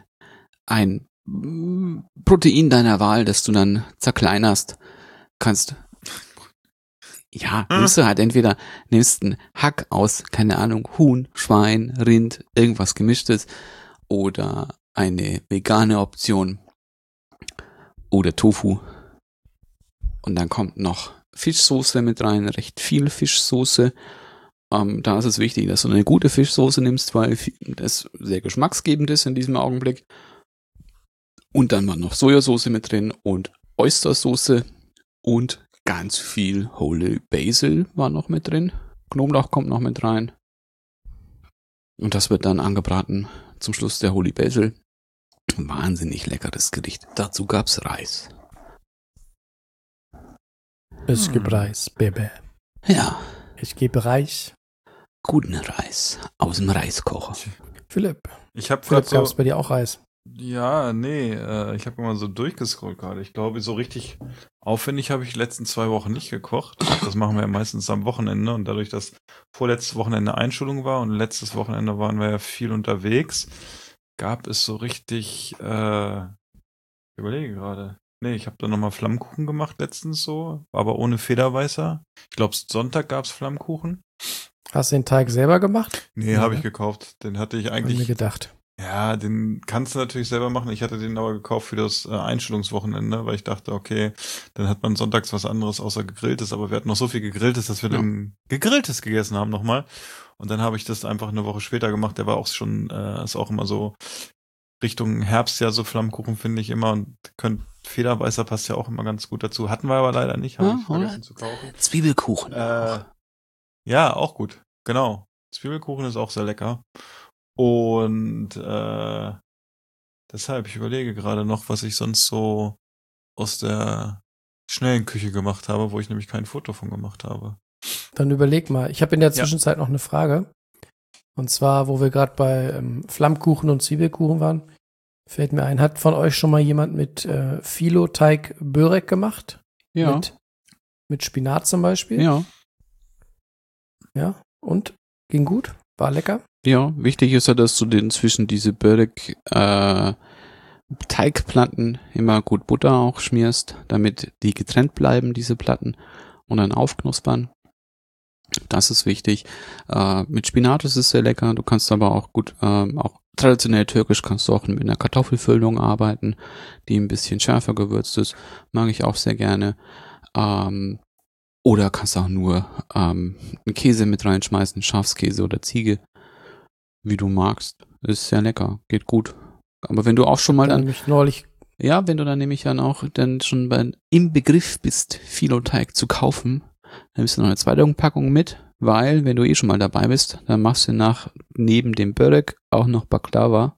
Protein deiner Wahl, das du dann zerkleinerst kannst. Ja, nimmst du halt entweder, nimmst einen Hack aus, keine Ahnung, Huhn, Schwein, Rind, irgendwas Gemischtes oder eine vegane Option oder Tofu. Und dann kommt noch Fischsoße mit rein, recht viel Fischsoße. Da ist es wichtig, dass du eine gute Fischsoße nimmst, weil das sehr geschmacksgebend ist in diesem Augenblick. Und dann war noch Sojasauce mit drin und Oystersoße und ganz viel Holy Basil war noch mit drin. Knoblauch kommt noch mit rein. Und das wird dann angebraten. Zum Schluss der Holy Basil. Wahnsinnig leckeres Gericht. Dazu gab's Reis. Es gibt Reis, Baby. Ja. Ich gebe Reis. Guten Reis. Aus dem Reiskocher. Philipp. Ich habe Philipp, gerade gab's bei dir auch Reis? Ja, nee, ich habe immer so durchgescrollt gerade. Ich glaube, so richtig aufwendig habe ich die letzten 2 Wochen nicht gekocht. Das machen wir ja meistens am Wochenende und dadurch, dass vorletztes Wochenende Einschulung war und letztes Wochenende waren wir ja viel unterwegs, gab es so richtig, ich überlege gerade. Nee, ich habe da nochmal Flammkuchen gemacht letztens so, aber ohne Federweißer. Ich glaube, Sonntag gab's Flammkuchen. Hast du den Teig selber gemacht? Nee, habe ich gekauft. Den hatte ich Hab eigentlich... mir gedacht. Ja, den kannst du natürlich selber machen. Ich hatte den aber gekauft für das Einschulungswochenende, weil ich dachte, okay, dann hat man sonntags was anderes außer Gegrilltes, aber wir hatten noch so viel Gegrilltes, dass wir dann Gegrilltes gegessen haben nochmal. Und dann habe ich das einfach eine Woche später gemacht. Der war auch schon, ist auch immer so Richtung Herbst ja so Flammkuchen, finde ich immer. Und Federweißer passt ja auch immer ganz gut dazu. Hatten wir aber leider nicht, habe ich vergessen zu kaufen. Zwiebelkuchen. Ja, auch gut. Genau. Zwiebelkuchen ist auch sehr lecker. Und deshalb, ich überlege gerade noch, was ich sonst so aus der schnellen Küche gemacht habe, wo ich nämlich kein Foto von gemacht habe. Dann überleg mal. Ich habe in der Zwischenzeit noch eine Frage. Und zwar, wo wir gerade bei Flammkuchen und Zwiebelkuchen waren, fällt mir ein, hat von euch schon mal jemand mit Filoteig Börek gemacht? Ja. Mit Spinat zum Beispiel? Ja. Ja. Und? Ging gut? War lecker? Ja, wichtig ist ja, dass du den zwischen diese Börek Teigplatten immer gut Butter auch schmierst, damit die getrennt bleiben, diese Platten, und dann aufknuspern. Das ist wichtig. Mit Spinat ist es sehr lecker. Du kannst aber auch gut, auch traditionell türkisch kannst du auch mit einer Kartoffelfüllung arbeiten, die ein bisschen schärfer gewürzt ist. Mag ich auch sehr gerne. Oder kannst auch nur einen Käse mit reinschmeißen, Schafskäse oder Ziege, wie du magst. Ist sehr lecker, geht gut. Aber wenn du auch schon mal dann wenn du dann nämlich dann auch dann schon im Begriff bist, Filoteig zu kaufen, dann nimmst du noch eine zweite Packung mit, weil wenn du eh schon mal dabei bist, dann machst du neben dem Börek auch noch Baklava.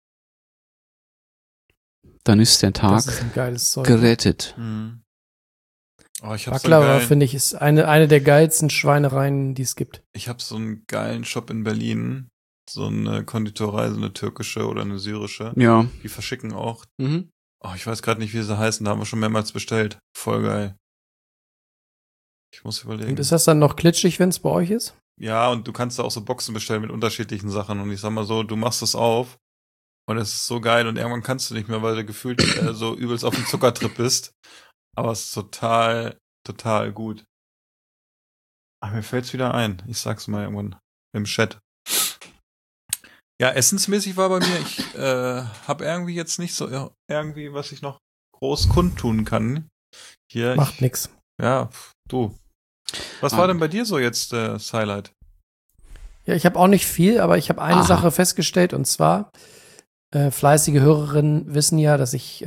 Dann ist der Tag gerettet. Mhm. Oh, Baklava, finde ich, ist eine der geilsten Schweinereien, die es gibt. Ich habe so einen geilen Shop in Berlin, so eine Konditorei, so eine türkische oder eine syrische. Ja. Die verschicken auch. Mhm. Oh, ich weiß gerade nicht, wie sie heißen, da haben wir schon mehrmals bestellt. Voll geil. Ich muss überlegen. Und ist das dann noch klitschig, wenn es bei euch ist? ja, und du kannst da auch so Boxen bestellen mit unterschiedlichen Sachen. Und ich sag mal so, du machst es auf und es ist so geil und irgendwann kannst du nicht mehr, weil du gefühlt so übelst auf dem Zuckertrip bist. Aber es ist total, total gut. Ach, mir fällt's wieder ein. Ich sag's mal irgendwann im Chat. Ja, essensmäßig war bei mir, ich habe irgendwie jetzt nicht so irgendwie, was ich noch groß kundtun kann. Hier, Macht nix. Ja, du. Was war denn bei dir so jetzt das Highlight? Ja, ich habe auch nicht viel, aber ich habe eine Sache festgestellt, und zwar, fleißige Hörerinnen wissen ja, dass ich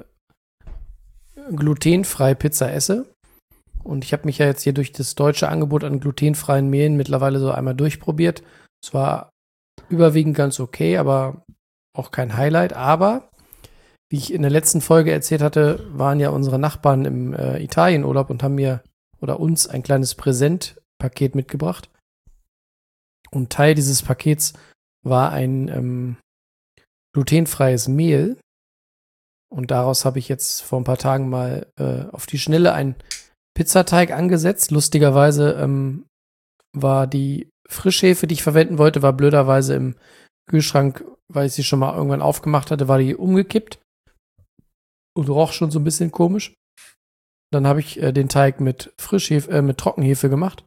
glutenfrei Pizza esse. Und ich habe mich ja jetzt hier durch das deutsche Angebot an glutenfreien Mehlen mittlerweile so einmal durchprobiert. Es war überwiegend ganz okay, aber auch kein Highlight. Aber, wie ich in der letzten Folge erzählt hatte, waren ja unsere Nachbarn im Italienurlaub und haben mir oder uns ein kleines Präsentpaket mitgebracht. Und Teil dieses Pakets war ein glutenfreies Mehl. Und daraus habe ich jetzt vor ein paar Tagen mal auf die Schnelle einen Pizzateig angesetzt. Lustigerweise war die Frischhefe, die ich verwenden wollte, war blöderweise im Kühlschrank, weil ich sie schon mal irgendwann aufgemacht hatte, war die umgekippt und roch schon so ein bisschen komisch. Dann habe ich den Teig mit mit Trockenhefe gemacht.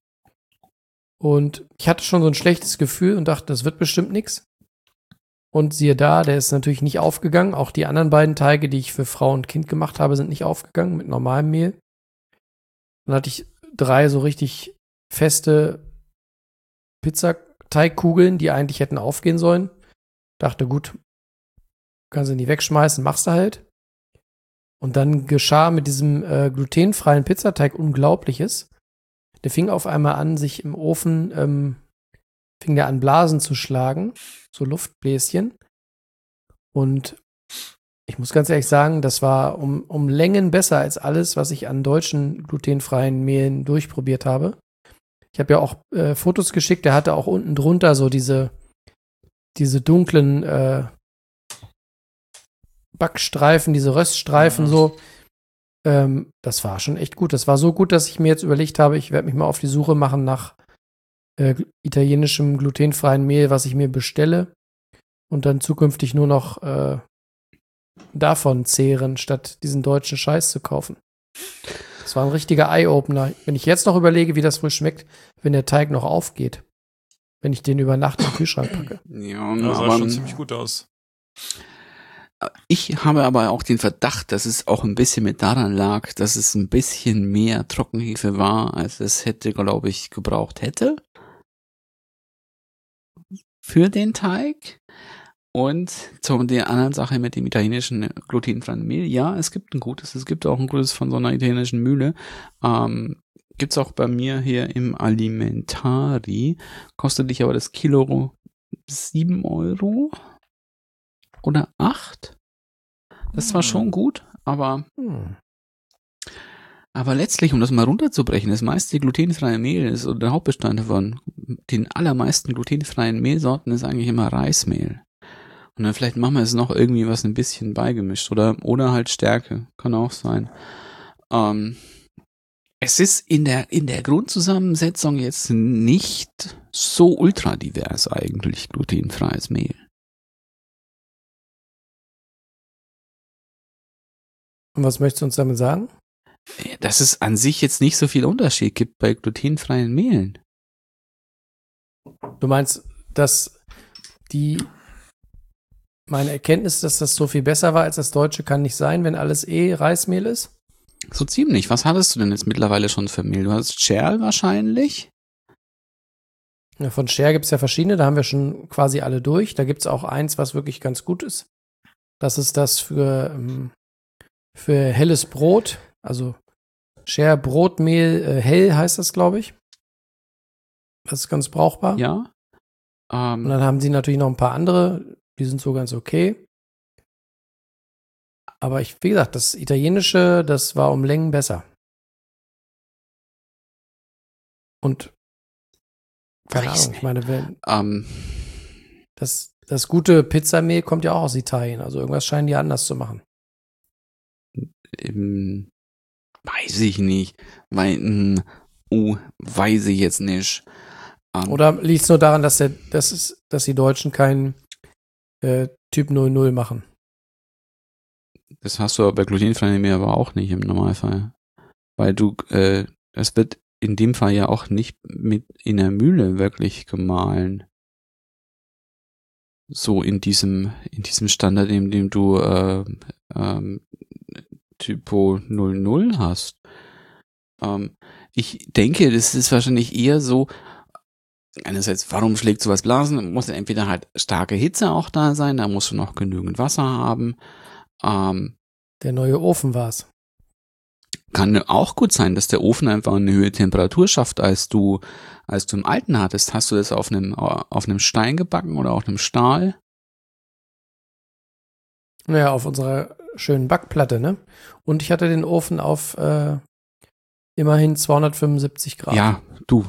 Und ich hatte schon so ein schlechtes Gefühl und dachte, das wird bestimmt nix. Und siehe da, der ist natürlich nicht aufgegangen. Auch die anderen beiden Teige, die ich für Frau und Kind gemacht habe, sind nicht aufgegangen mit normalem Mehl. Dann hatte ich 3 so richtig feste Pizzateigkugeln, die eigentlich hätten aufgehen sollen. Dachte, gut, kannst du nicht wegschmeißen, machst du halt. Und dann geschah mit diesem glutenfreien Pizzateig Unglaubliches. Der fing auf einmal an, sich im Ofen, fing der an Blasen zu schlagen, so Luftbläschen. Und ich muss ganz ehrlich sagen, das war um Längen besser als alles, was ich an deutschen glutenfreien Mehlen durchprobiert habe. Ich habe ja auch Fotos geschickt, der hatte auch unten drunter so diese dunklen Backstreifen, diese Röststreifen so. Das war schon echt gut. Das war so gut, dass ich mir jetzt überlegt habe, ich werde mich mal auf die Suche machen nach italienischem glutenfreien Mehl, was ich mir bestelle und dann zukünftig nur noch davon zehren, statt diesen deutschen Scheiß zu kaufen. Das war ein richtiger Eye-Opener. Wenn ich jetzt noch überlege, wie das wohl schmeckt, wenn der Teig noch aufgeht, wenn ich den über Nacht im Kühlschrank packe. Ja, Das sah schon ziemlich gut aus. Ich habe aber auch den Verdacht, dass es auch ein bisschen mit daran lag, dass es ein bisschen mehr Trockenhefe war, als es hätte, glaube ich, gebraucht hätte. Für den Teig. Und zu der anderen Sache mit dem italienischen glutenfreien Mehl. Ja, es gibt auch ein gutes von so einer italienischen Mühle. Gibt's auch bei mir hier im Alimentari. Kostet dich aber das Kilo 7 Euro oder 8. Das war schon gut, aber letztlich, um das mal runterzubrechen, das meiste glutenfreie Mehl ist, oder der Hauptbestandteil von den allermeisten glutenfreien Mehlsorten ist eigentlich immer Reismehl. Und dann vielleicht machen wir es noch irgendwie was ein bisschen beigemischt oder halt Stärke, kann auch sein. Es ist in der Grundzusammensetzung jetzt nicht so ultra divers eigentlich, glutenfreies Mehl. Und was möchtest du uns damit sagen? Dass es an sich jetzt nicht so viel Unterschied gibt bei glutenfreien Mehlen. Du meinst, dass meine Erkenntnis, dass das so viel besser war als das Deutsche, kann nicht sein, wenn alles Reismehl ist? So ziemlich. Was hattest du denn jetzt mittlerweile schon für Mehl? Du hast Scherl wahrscheinlich? Ja, von Scher gibt es ja verschiedene, da haben wir schon quasi alle durch. Da gibt es auch eins, was wirklich ganz gut ist. Das ist das für helles Brot, also Scher Brotmehl hell heißt das, glaube ich. Das ist ganz brauchbar. Ja. Und dann haben sie natürlich noch ein paar andere, die sind so ganz okay. Aber wie gesagt, das Italienische, das war um Längen besser. Und keine Ahnung, ich meine, wenn das gute Pizzamehl kommt ja auch aus Italien, also irgendwas scheinen die anders zu machen. Weiß ich nicht. Weiß ich jetzt nicht. Oder liegt es nur daran, dass die Deutschen keinen Typ 00 machen? Das hast du aber bei glutenfreien Mehl aber auch nicht im Normalfall. Weil es wird in dem Fall ja auch nicht in der Mühle wirklich gemahlen. So in diesem Standard, in dem du Typo 00 hast. Ich denke, das ist wahrscheinlich eher so, einerseits, warum schlägt sowas Blasen? Muss entweder halt starke Hitze auch da sein, da musst du noch genügend Wasser haben. Der neue Ofen war's. Kann auch gut sein, dass der Ofen einfach eine höhere Temperatur schafft, als du im alten hattest. Hast du das auf einem Stein gebacken oder auf einem Stahl? Naja, auf unserer schönen Backplatte, ne? Und ich hatte den Ofen auf immerhin 275 Grad. Ja,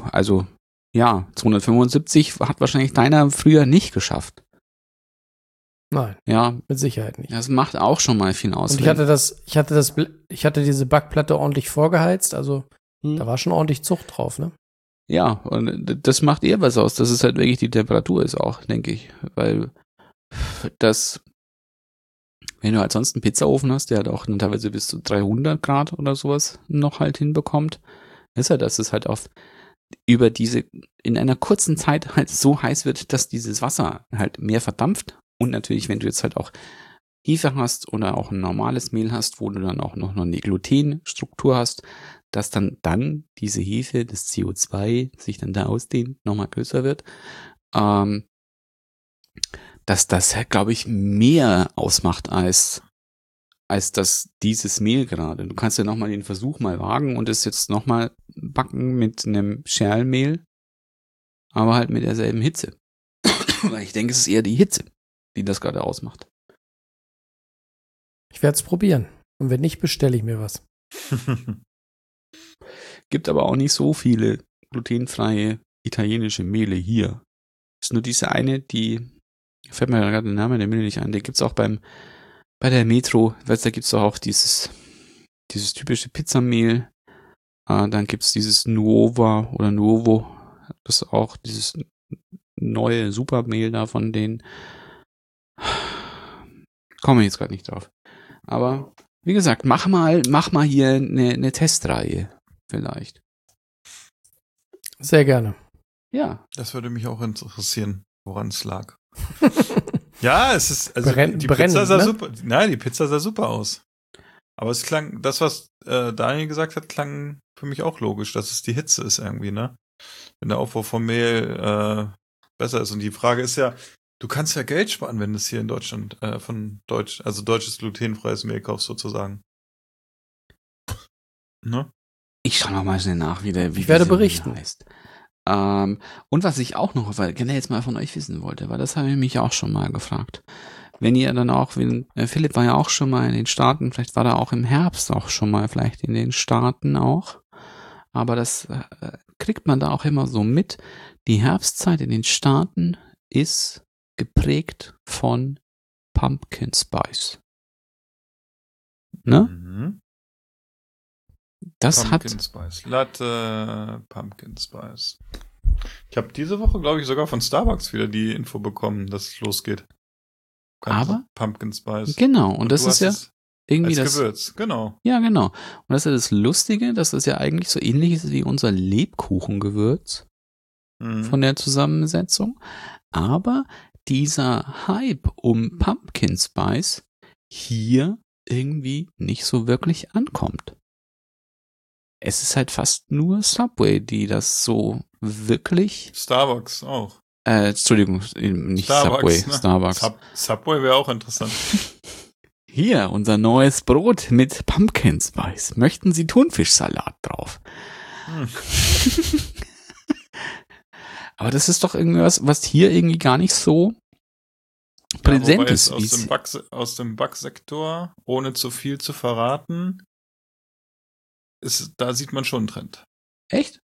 275 hat wahrscheinlich deiner früher nicht geschafft. Nein, ja, mit Sicherheit nicht. Das macht auch schon mal viel aus. Und ich hatte diese Backplatte ordentlich vorgeheizt, also da war schon ordentlich Zucht drauf, ne? Ja, und das macht eher was aus, dass es halt wirklich die Temperatur ist auch, denke ich. Weil wenn du halt sonst einen Pizzaofen hast, der halt auch teilweise bis zu 300 Grad oder sowas noch halt hinbekommt, ist ja, dass es halt in einer kurzen Zeit halt so heiß wird, dass dieses Wasser halt mehr verdampft. Und natürlich, wenn du jetzt halt auch Hefe hast oder auch ein normales Mehl hast, wo du dann auch noch eine Glutenstruktur hast, dass dann diese Hefe, das CO2 sich dann da ausdehnt, nochmal größer wird, dass das, glaube ich, mehr ausmacht als dieses Mehl gerade. Du kannst ja nochmal den Versuch mal wagen und es jetzt nochmal backen mit einem Scherlmehl, aber halt mit derselben Hitze. Weil ich denke, es ist eher die Hitze, die das gerade ausmacht. Ich werde es probieren. Und wenn nicht, bestelle ich mir was. Gibt aber auch nicht so viele glutenfreie italienische Mehle hier. Ist nur diese eine, fällt mir gerade der Name der Mehle nicht ein, der gibt's auch bei der Metro, weißt du, da gibt's auch dieses typische Pizzamehl. Dann gibt's dieses Nuova oder Nuovo, das ist auch dieses neue Supermehl da von denen. Komme ich jetzt gerade nicht drauf. Aber wie gesagt, mach mal hier eine Testreihe vielleicht. Sehr gerne. Ja. Das würde mich auch interessieren, woran es lag. Ja, es ist, also die Pizza sah super. Nein, die Pizza sah super aus. Aber es klang, das, was Daniel gesagt hat, klang für mich auch logisch, dass es die Hitze ist irgendwie, ne? Wenn der Aufbau vom Mehl besser ist. Und die Frage ist ja, du kannst ja Geld sparen, wenn du es hier in Deutschland deutsches glutenfreies Mehl kaufst sozusagen. Ne? Ich schaue noch mal schnell nach, wie ich werde berichten. Heißt. Und was ich auch noch gerne jetzt mal von euch wissen wollte, weil das habe ich mich auch schon mal gefragt. Wenn ihr dann auch, Philipp war ja auch schon mal in den Staaten, vielleicht war er auch im Herbst auch schon mal vielleicht in den Staaten auch, aber das kriegt man da auch immer so mit. Die Herbstzeit in den Staaten ist geprägt von Pumpkin Spice. Ne? Mhm. Das Pumpkin Spice Latte, Pumpkin Spice. Ich habe diese Woche, glaube ich, sogar von Starbucks wieder die Info bekommen, dass es losgeht. Aber Pumpkin Spice. Genau, und das ist ja irgendwie als Gewürz, genau. Ja, genau. Und das ist ja das Lustige, dass das ja eigentlich so ähnlich ist wie unser Lebkuchengewürz von der Zusammensetzung. Aber dieser Hype um Pumpkin Spice hier irgendwie nicht so wirklich ankommt. Es ist halt fast nur Subway, die das so wirklich... Starbucks auch. Entschuldigung, nicht Starbucks, Subway, ne? Starbucks. Subway wäre auch interessant. Hier, unser neues Brot mit Pumpkin Spice. Möchten Sie Thunfischsalat drauf? Aber das ist doch irgendwas, was hier irgendwie gar nicht so präsent ist. Aus dem Backsektor, ohne zu viel zu verraten, da sieht man schon einen Trend. Echt?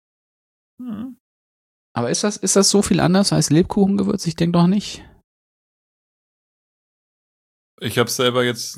Aber ist das so viel anders als Lebkuchengewürz? Ich denke doch nicht. Ich habe selber jetzt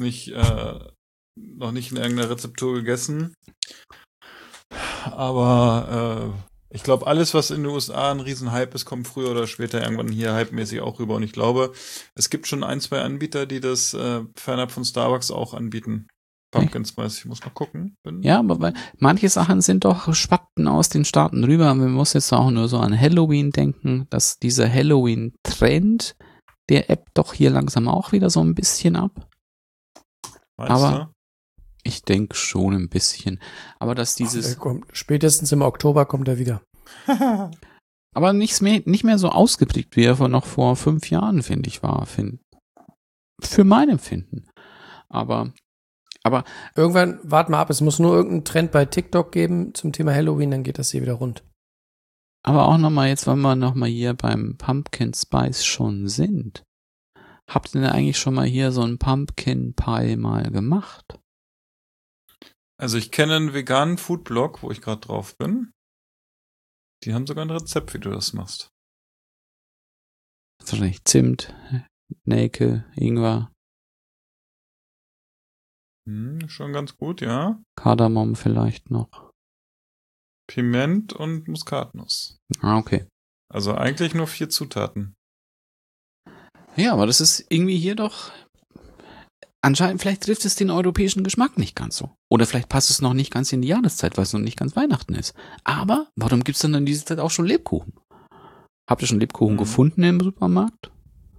noch nicht in irgendeiner Rezeptur gegessen, aber Ich glaube, alles, was in den USA ein Riesenhype ist, kommt früher oder später irgendwann hier hypemäßig auch rüber. Und ich glaube, es gibt schon 1, 2 Anbieter, die das fernab von Starbucks auch anbieten. Pumpkin Spice, ich muss mal gucken. Ja, aber weil manche Sachen sind doch schwappten aus den Staaten rüber. Man muss jetzt auch nur so an Halloween denken, dass dieser Halloween-Trend der App doch hier langsam auch wieder so ein bisschen ab. Meinst Aber du? ich denke schon ein bisschen. Aber dass dieses... Spätestens im Oktober kommt er wieder. aber nicht mehr so ausgeprägt, wie er noch vor 5 Jahren, finde ich, war. Für mein Empfinden. Aber irgendwann, warte mal ab, es muss nur irgendeinen Trend bei TikTok geben zum Thema Halloween, dann geht das hier wieder rund. Aber auch nochmal jetzt, wenn wir nochmal hier beim Pumpkin Spice schon sind. Habt ihr denn eigentlich schon mal hier so einen Pumpkin Pie mal gemacht? Also ich kenne einen veganen Foodblog, wo ich gerade drauf bin. Die haben sogar ein Rezept, wie du das machst. Wahrscheinlich Zimt, Nelke, Ingwer, Schon ganz gut, ja. Kardamom vielleicht noch. Piment und Muskatnuss. Ah, okay. Also eigentlich nur 4 Zutaten. Ja, aber das ist irgendwie hier doch... Anscheinend, vielleicht trifft es den europäischen Geschmack nicht ganz so. Oder vielleicht passt es noch nicht ganz in die Jahreszeit, weil es noch nicht ganz Weihnachten ist. Aber warum gibt es dann in dieser Zeit auch schon Lebkuchen? Habt ihr schon Lebkuchen gefunden im Supermarkt?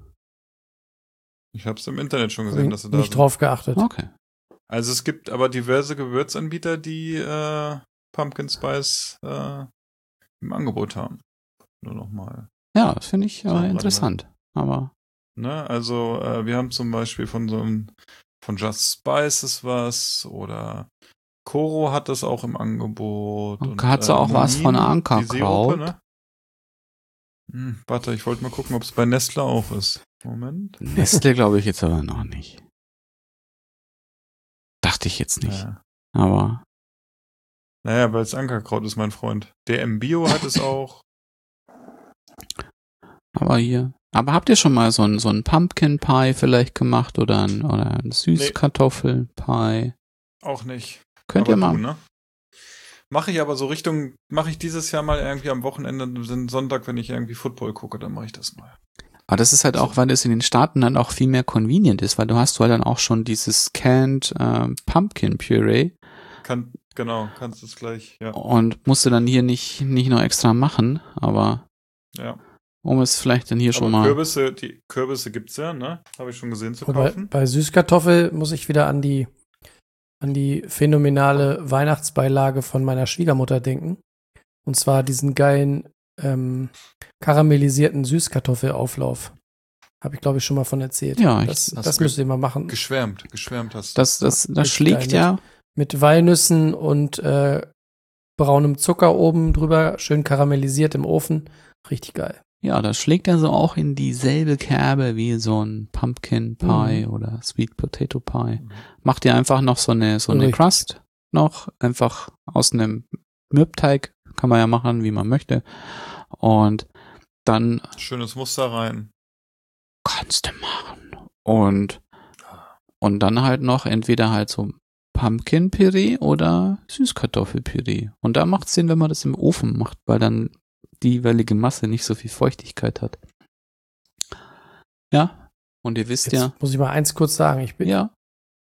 Ich habe es im Internet schon gesehen, dass sie da nicht sind. drauf geachtet. Okay. Also es gibt aber diverse Gewürzanbieter, die Pumpkin Spice im Angebot haben. Nur nochmal. Ja, das finde ich So, warte interessant. Aber Ne? Also wir haben zum Beispiel von Just Spices was oder Koro hat das auch im Angebot. Und hat sie auch was von Ankerkraut? Ne? Warte, ich wollte mal gucken, ob es bei Nestle auch ist. Moment. Nestle glaube ich jetzt aber noch nicht. Dachte ich jetzt nicht. Ja. Aber Naja, weil es Ankerkraut ist, mein Freund. DM Bio hat es auch. Aber habt ihr schon mal so ein Pumpkin Pie vielleicht gemacht oder ein Süßkartoffelpie? Auch nicht. Könnt aber ihr mal. Du, ne? Mache ich aber so mache ich dieses Jahr mal irgendwie am Wochenende, Sonntag, wenn ich irgendwie Football gucke, dann mache ich das mal. Aber das ist halt auch, weil es in den Staaten dann auch viel mehr convenient ist, weil du hast halt dann auch schon dieses Canned Pumpkin Puree. Kannst es gleich, ja. Und musst du dann hier nicht noch extra machen, aber Ja. um es vielleicht dann hier schon Aber mal... die Kürbisse gibt's ja, ne? Habe ich schon gesehen zu Wobei, kaufen. bei Süßkartoffel muss ich wieder an die phänomenale Weihnachtsbeilage von meiner Schwiegermutter denken. Und zwar diesen geilen karamellisierten Süßkartoffelauflauf. Habe ich, glaube ich, schon mal von erzählt. Ja, das müsst ihr mal machen. Geschwärmt hast du. Das schlägt geil, ja... Mit Walnüssen und braunem Zucker oben drüber, schön karamellisiert im Ofen. Richtig geil. Ja, das schlägt ja so auch in dieselbe Kerbe wie so ein Pumpkin Pie oder Sweet Potato Pie. Macht ihr einfach noch so eine Richtig. Crust noch, einfach aus einem Mürbteig, kann man ja machen, wie man möchte. Und dann Schönes Muster rein. kannst du machen. Und dann halt noch entweder halt so Pumpkin-Püree oder Süßkartoffelpüree. Und da macht es Sinn, wenn man das im Ofen macht, weil dann die jeweilige Masse nicht so viel Feuchtigkeit hat. Ja, und ihr wisst Jetzt muss ich mal eins kurz sagen. Ich bin ja.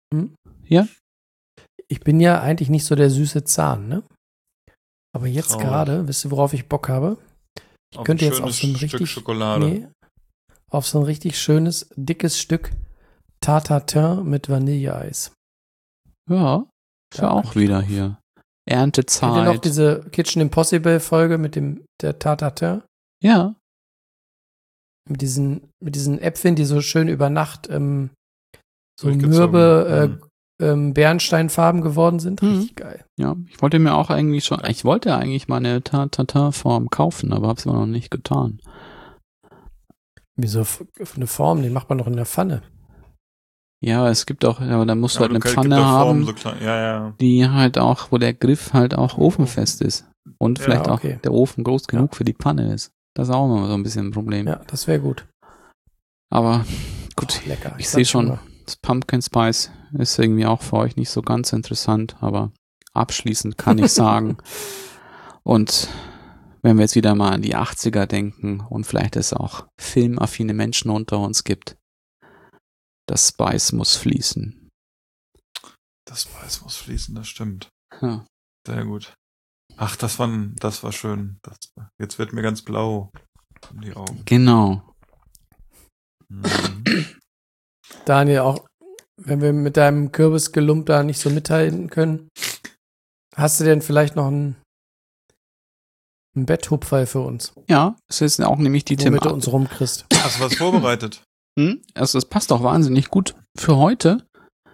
Ich bin ja eigentlich nicht so der süße Zahn, ne? Aber jetzt Traurig. gerade, wisst ihr, worauf ich Bock habe? Ich Auf könnte ein jetzt auf so ein schönes Stück richtig Schokolade. auf so ein richtig schönes, dickes Stück Tartatin mit Vanilleeis. Ja, ist ja auch wieder hier. Kennt ihr Erntezeit. noch diese Kitchen Impossible Folge mit der Tartatin? Ja, Mit diesen Äpfeln, die so schön über Nacht so Durchgezogen. mürbe Bernsteinfarben geworden sind. Richtig geil. ja. Ich wollte eigentlich mal eine Tartatin-Form kaufen, aber hab's immer noch nicht getan. Wieso eine Form? Die macht man doch in der Pfanne. Ja, es gibt auch, aber da musst du halt eine gibt Pfanne da Formen, haben, so klein. Ja. die halt auch, wo der Griff halt auch ofenfest ist. Und Ja, vielleicht okay. auch der Ofen groß genug für die Pfanne ist. Das ist auch immer so ein bisschen ein Problem. Ja, das wäre gut. Aber gut, Oh, lecker. ich sag sehe schon, mal. das Pumpkin Spice ist irgendwie auch für euch nicht so ganz interessant, aber abschließend kann ich sagen. Und wenn wir jetzt wieder mal an die 80er denken und vielleicht es auch filmaffine Menschen unter uns gibt. Das Spice muss fließen. Das Weiß muss fließen, das stimmt. Ja. Sehr gut. Ach, das war schön. Jetzt wird mir ganz blau um die Augen. Genau. Mhm. Daniel, auch wenn wir mit deinem Kürbisgelump da nicht so mithalten können, hast du denn vielleicht noch einen Betthupferl für uns, Ja, es ist auch nämlich die womit du Thematik. uns rumkriegst? Hast du was vorbereitet? Also das passt auch wahnsinnig gut für heute.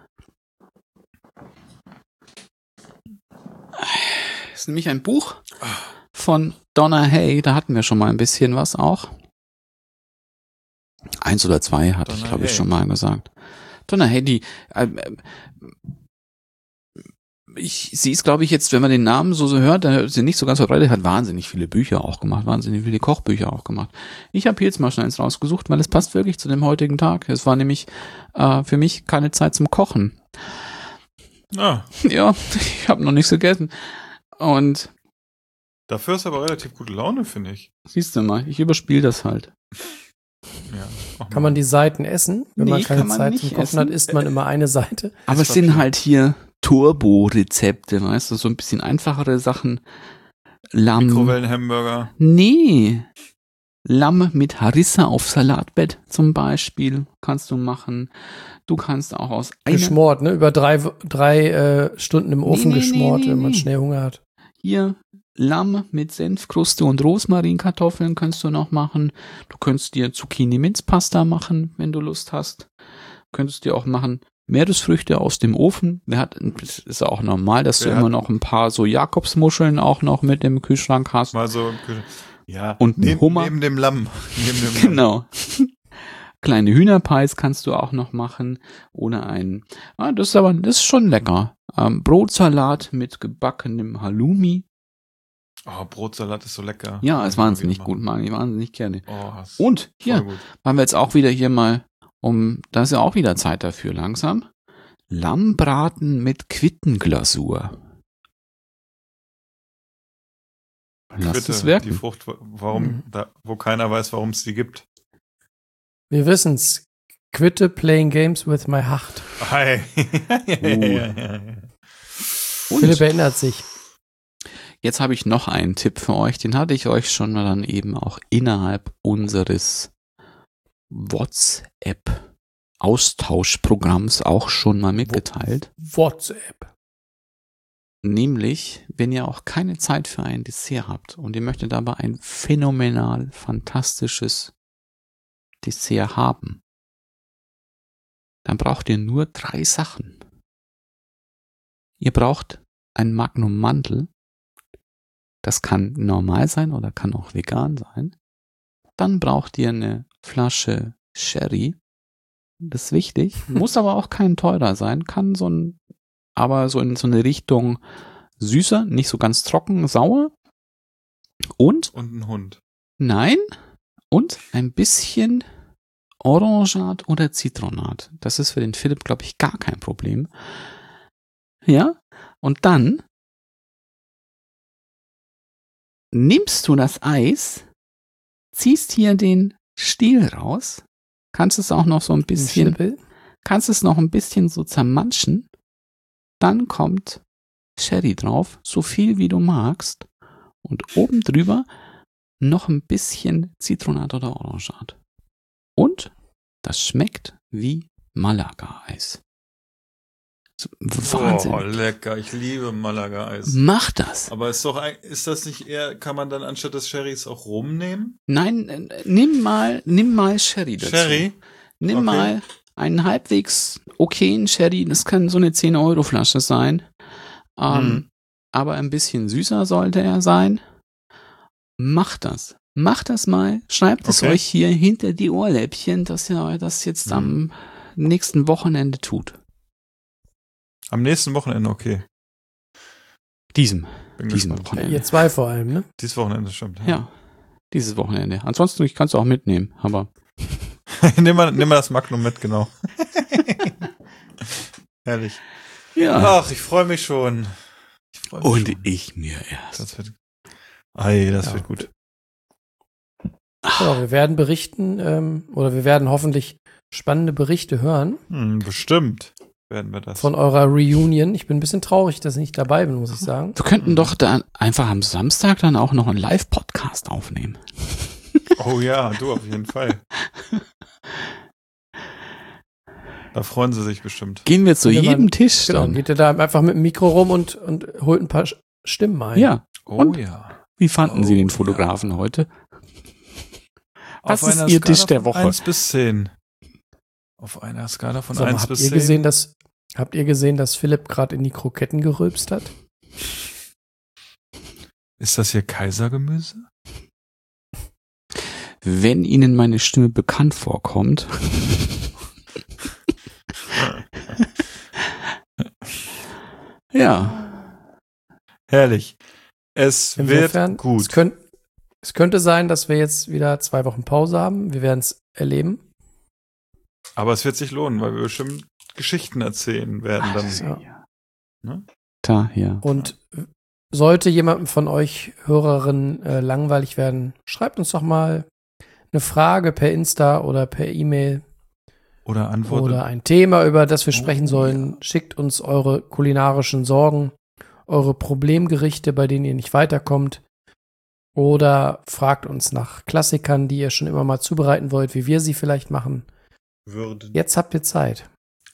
Das ist nämlich ein Buch von Donna Hay. Da hatten wir schon mal ein bisschen was auch. 1 oder 2 hatte ich, Donna glaube ich, Hay. schon mal gesagt. Donna Hay, die sie ist, glaube ich, jetzt, wenn man den Namen so hört, dann ist sie nicht so ganz verbreitet, hat wahnsinnig viele Bücher auch gemacht, wahnsinnig viele Kochbücher auch gemacht. Ich habe hier jetzt mal schnell eins rausgesucht, weil es passt wirklich zu dem heutigen Tag. Es war nämlich für mich keine Zeit zum Kochen. Ah, Ja, ich habe noch nichts gegessen. Und dafür ist aber relativ gute Laune, finde ich. siehst du mal, ich überspiele das halt. Ja, auch Kann mal. man die Seiten essen? Wenn man Nee, keine kann man Zeit nicht zum Kochen essen. hat, isst man immer eine Seite. Aber es sind halt hier Turbo-Rezepte, weißt du, so ein bisschen einfachere Sachen. Lamm. Mikrowellenhamburger. Nee. Lamm mit Harissa auf Salatbett zum Beispiel kannst du machen. Du kannst auch aus einer... Geschmort, ne? Über drei Stunden im Ofen Nee, geschmort, wenn man nee. schnell Hunger hat. Hier Lamm mit Senfkruste und Rosmarinkartoffeln kannst du noch machen. Du könntest dir Zucchini-Minzpasta machen, wenn du Lust hast. Du könntest dir auch machen Meeresfrüchte aus dem Ofen. Es ist auch normal, dass du Wer immer hat- noch ein paar so Jakobsmuscheln auch noch mit im Kühlschrank hast. Mal so. Ja, Und ein Hummer. Neben dem Lamm. Neben dem Lamm. Genau. Kleine Hühnerpies kannst du auch noch machen. Ohne einen. Das ist schon lecker. Brotsalat mit gebackenem Halloumi. Oh, Brotsalat ist so lecker. Ja, ist wahnsinnig Wieder gut, machen. mag ich wahnsinnig gerne. Oh, ist Und voll hier gut. haben wir jetzt auch wieder hier mal, da ist ja auch wieder Zeit dafür langsam. Lammbraten mit Quittenglasur. Lass Quitte, es die wirken. Frucht, warum, Mhm. wo keiner weiß, warum es die gibt. Wir wissen's. Quitte playing games with my heart. Hi. Philipp erinnert sich. Jetzt habe ich noch einen Tipp für euch, den hatte ich euch schon mal dann eben auch innerhalb unseres WhatsApp-Austauschprogramms auch schon mal mitgeteilt. WhatsApp. Nämlich, wenn ihr auch keine Zeit für ein Dessert habt und ihr möchtet aber ein phänomenal fantastisches Dessert haben, dann braucht ihr nur 3 Sachen. Ihr braucht ein Magnum Mandel. Das kann normal sein oder kann auch vegan sein. Dann braucht ihr eine Flasche Sherry. Das ist wichtig. Muss aber auch kein teurer sein. Kann aber so in so eine Richtung süßer, nicht so ganz trocken, sauer. Und Und ein Hund. nein, und ein bisschen Orangat oder Zitronat. Das ist für den Philipp, glaube ich, gar kein Problem. Ja, und dann nimmst du das Eis, ziehst hier den Stiel raus, kannst es auch noch so ein bisschen, kannst es noch ein bisschen so zermanschen, dann kommt Sherry drauf, so viel wie du magst, und oben drüber noch ein bisschen Zitronat oder Orangat. Und das schmeckt wie Malaga-Eis. Wahnsinn. Oh, lecker. Ich liebe Malaga-Eis. Mach das. Aber ist das nicht eher, kann man dann anstatt des Sherrys auch rumnehmen? Nein, nimm mal Sherry dazu. Sherry? Nimm Okay. mal einen halbwegs okayen Sherry. Das kann so eine 10-Euro-Flasche sein. Aber ein bisschen süßer sollte er sein. Macht das. Macht das mal. Schreibt es Okay. euch hier hinter die Ohrläppchen, dass ihr das jetzt am nächsten Wochenende tut. Am nächsten Wochenende, okay. Diesem Bin gespannt. Wochenende. Ihr 2 vor allem, ne? Dieses Wochenende, stimmt. Ja, dieses Wochenende. Ansonsten, ich kann es auch mitnehmen, aber nimm mal das Magnum mit, genau. Herrlich. ja. Ach, ich freue mich schon. Und ich mir erst. Das wird Ei, das Ja. wird gut. Genau, wir werden berichten, oder wir werden hoffentlich spannende Berichte hören Bestimmt werden wir das. von eurer Reunion. Ich bin ein bisschen traurig, dass ich nicht dabei bin, muss ich sagen. Wir könnten doch dann einfach am Samstag dann auch noch einen Live-Podcast aufnehmen. Oh ja, du auf jeden Fall. Da freuen sie sich bestimmt. Gehen wir zu Wenn jedem man- Tisch Genau, dann. geht ihr da einfach mit dem Mikro rum und holt ein paar Stimmen ein. Ja. Oh Und? ja. Wie fanden Sie den Oh, Fotografen heute? Was Auf ist einer Ihr Skala Tisch der von Woche? 1 bis 10. Auf einer Skala von Sag mal, 1 habt bis ihr 10. habt ihr gesehen, dass Philipp gerade in die Kroketten gerülpst hat? Ist das hier Kaisergemüse? Wenn Ihnen meine Stimme bekannt vorkommt. Ja. Herrlich. Es Insofern, wird gut. Es könnte sein, dass wir jetzt wieder 2 Wochen Pause haben. Wir werden es erleben. Aber es wird sich lohnen, weil wir bestimmt Geschichten erzählen werden dann. Ja. Ne? Da, ja. Und sollte jemandem von euch Hörerinnen langweilig werden, schreibt uns doch mal eine Frage per Insta oder per E-Mail Oder Antworten. oder ein Thema, über das wir sprechen Oh, sollen. Schickt uns eure kulinarischen Sorgen, eure Problemgerichte, bei denen ihr nicht weiterkommt. Oder fragt uns nach Klassikern, die ihr schon immer mal zubereiten wollt, wie wir sie vielleicht machen. Würden. Jetzt habt ihr Zeit.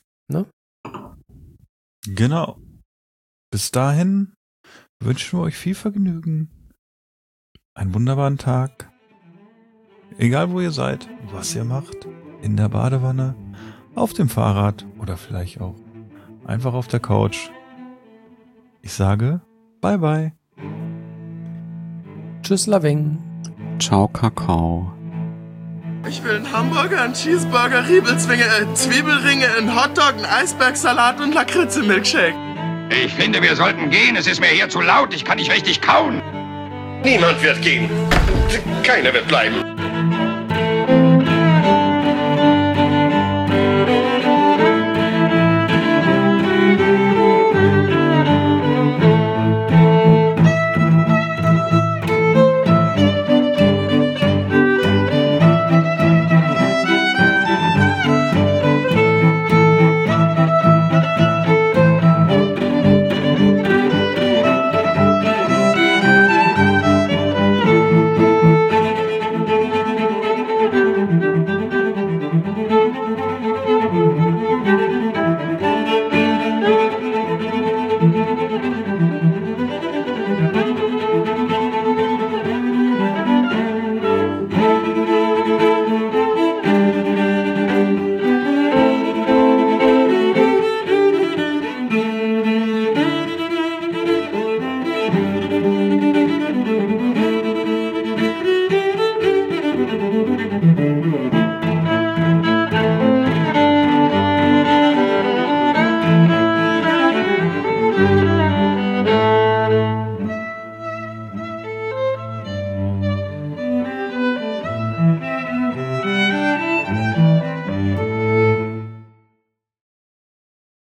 Genau. Bis dahin wünschen wir euch viel Vergnügen. Einen wunderbaren Tag. Egal wo ihr seid, was ihr macht. In der Badewanne, auf dem Fahrrad oder vielleicht auch einfach auf der Couch. Ich sage bye bye. Tschüss, Laving. Ciao, Kakao. Ich will einen Hamburger, einen Cheeseburger, Riebelzwinge, Zwiebelringe, einen Hotdog, einen Eisbergsalat und Lakritze-Milkshake. Ich finde, wir sollten gehen. Es ist mir hier zu laut. Ich kann nicht richtig kauen. Niemand wird gehen. Keiner wird bleiben.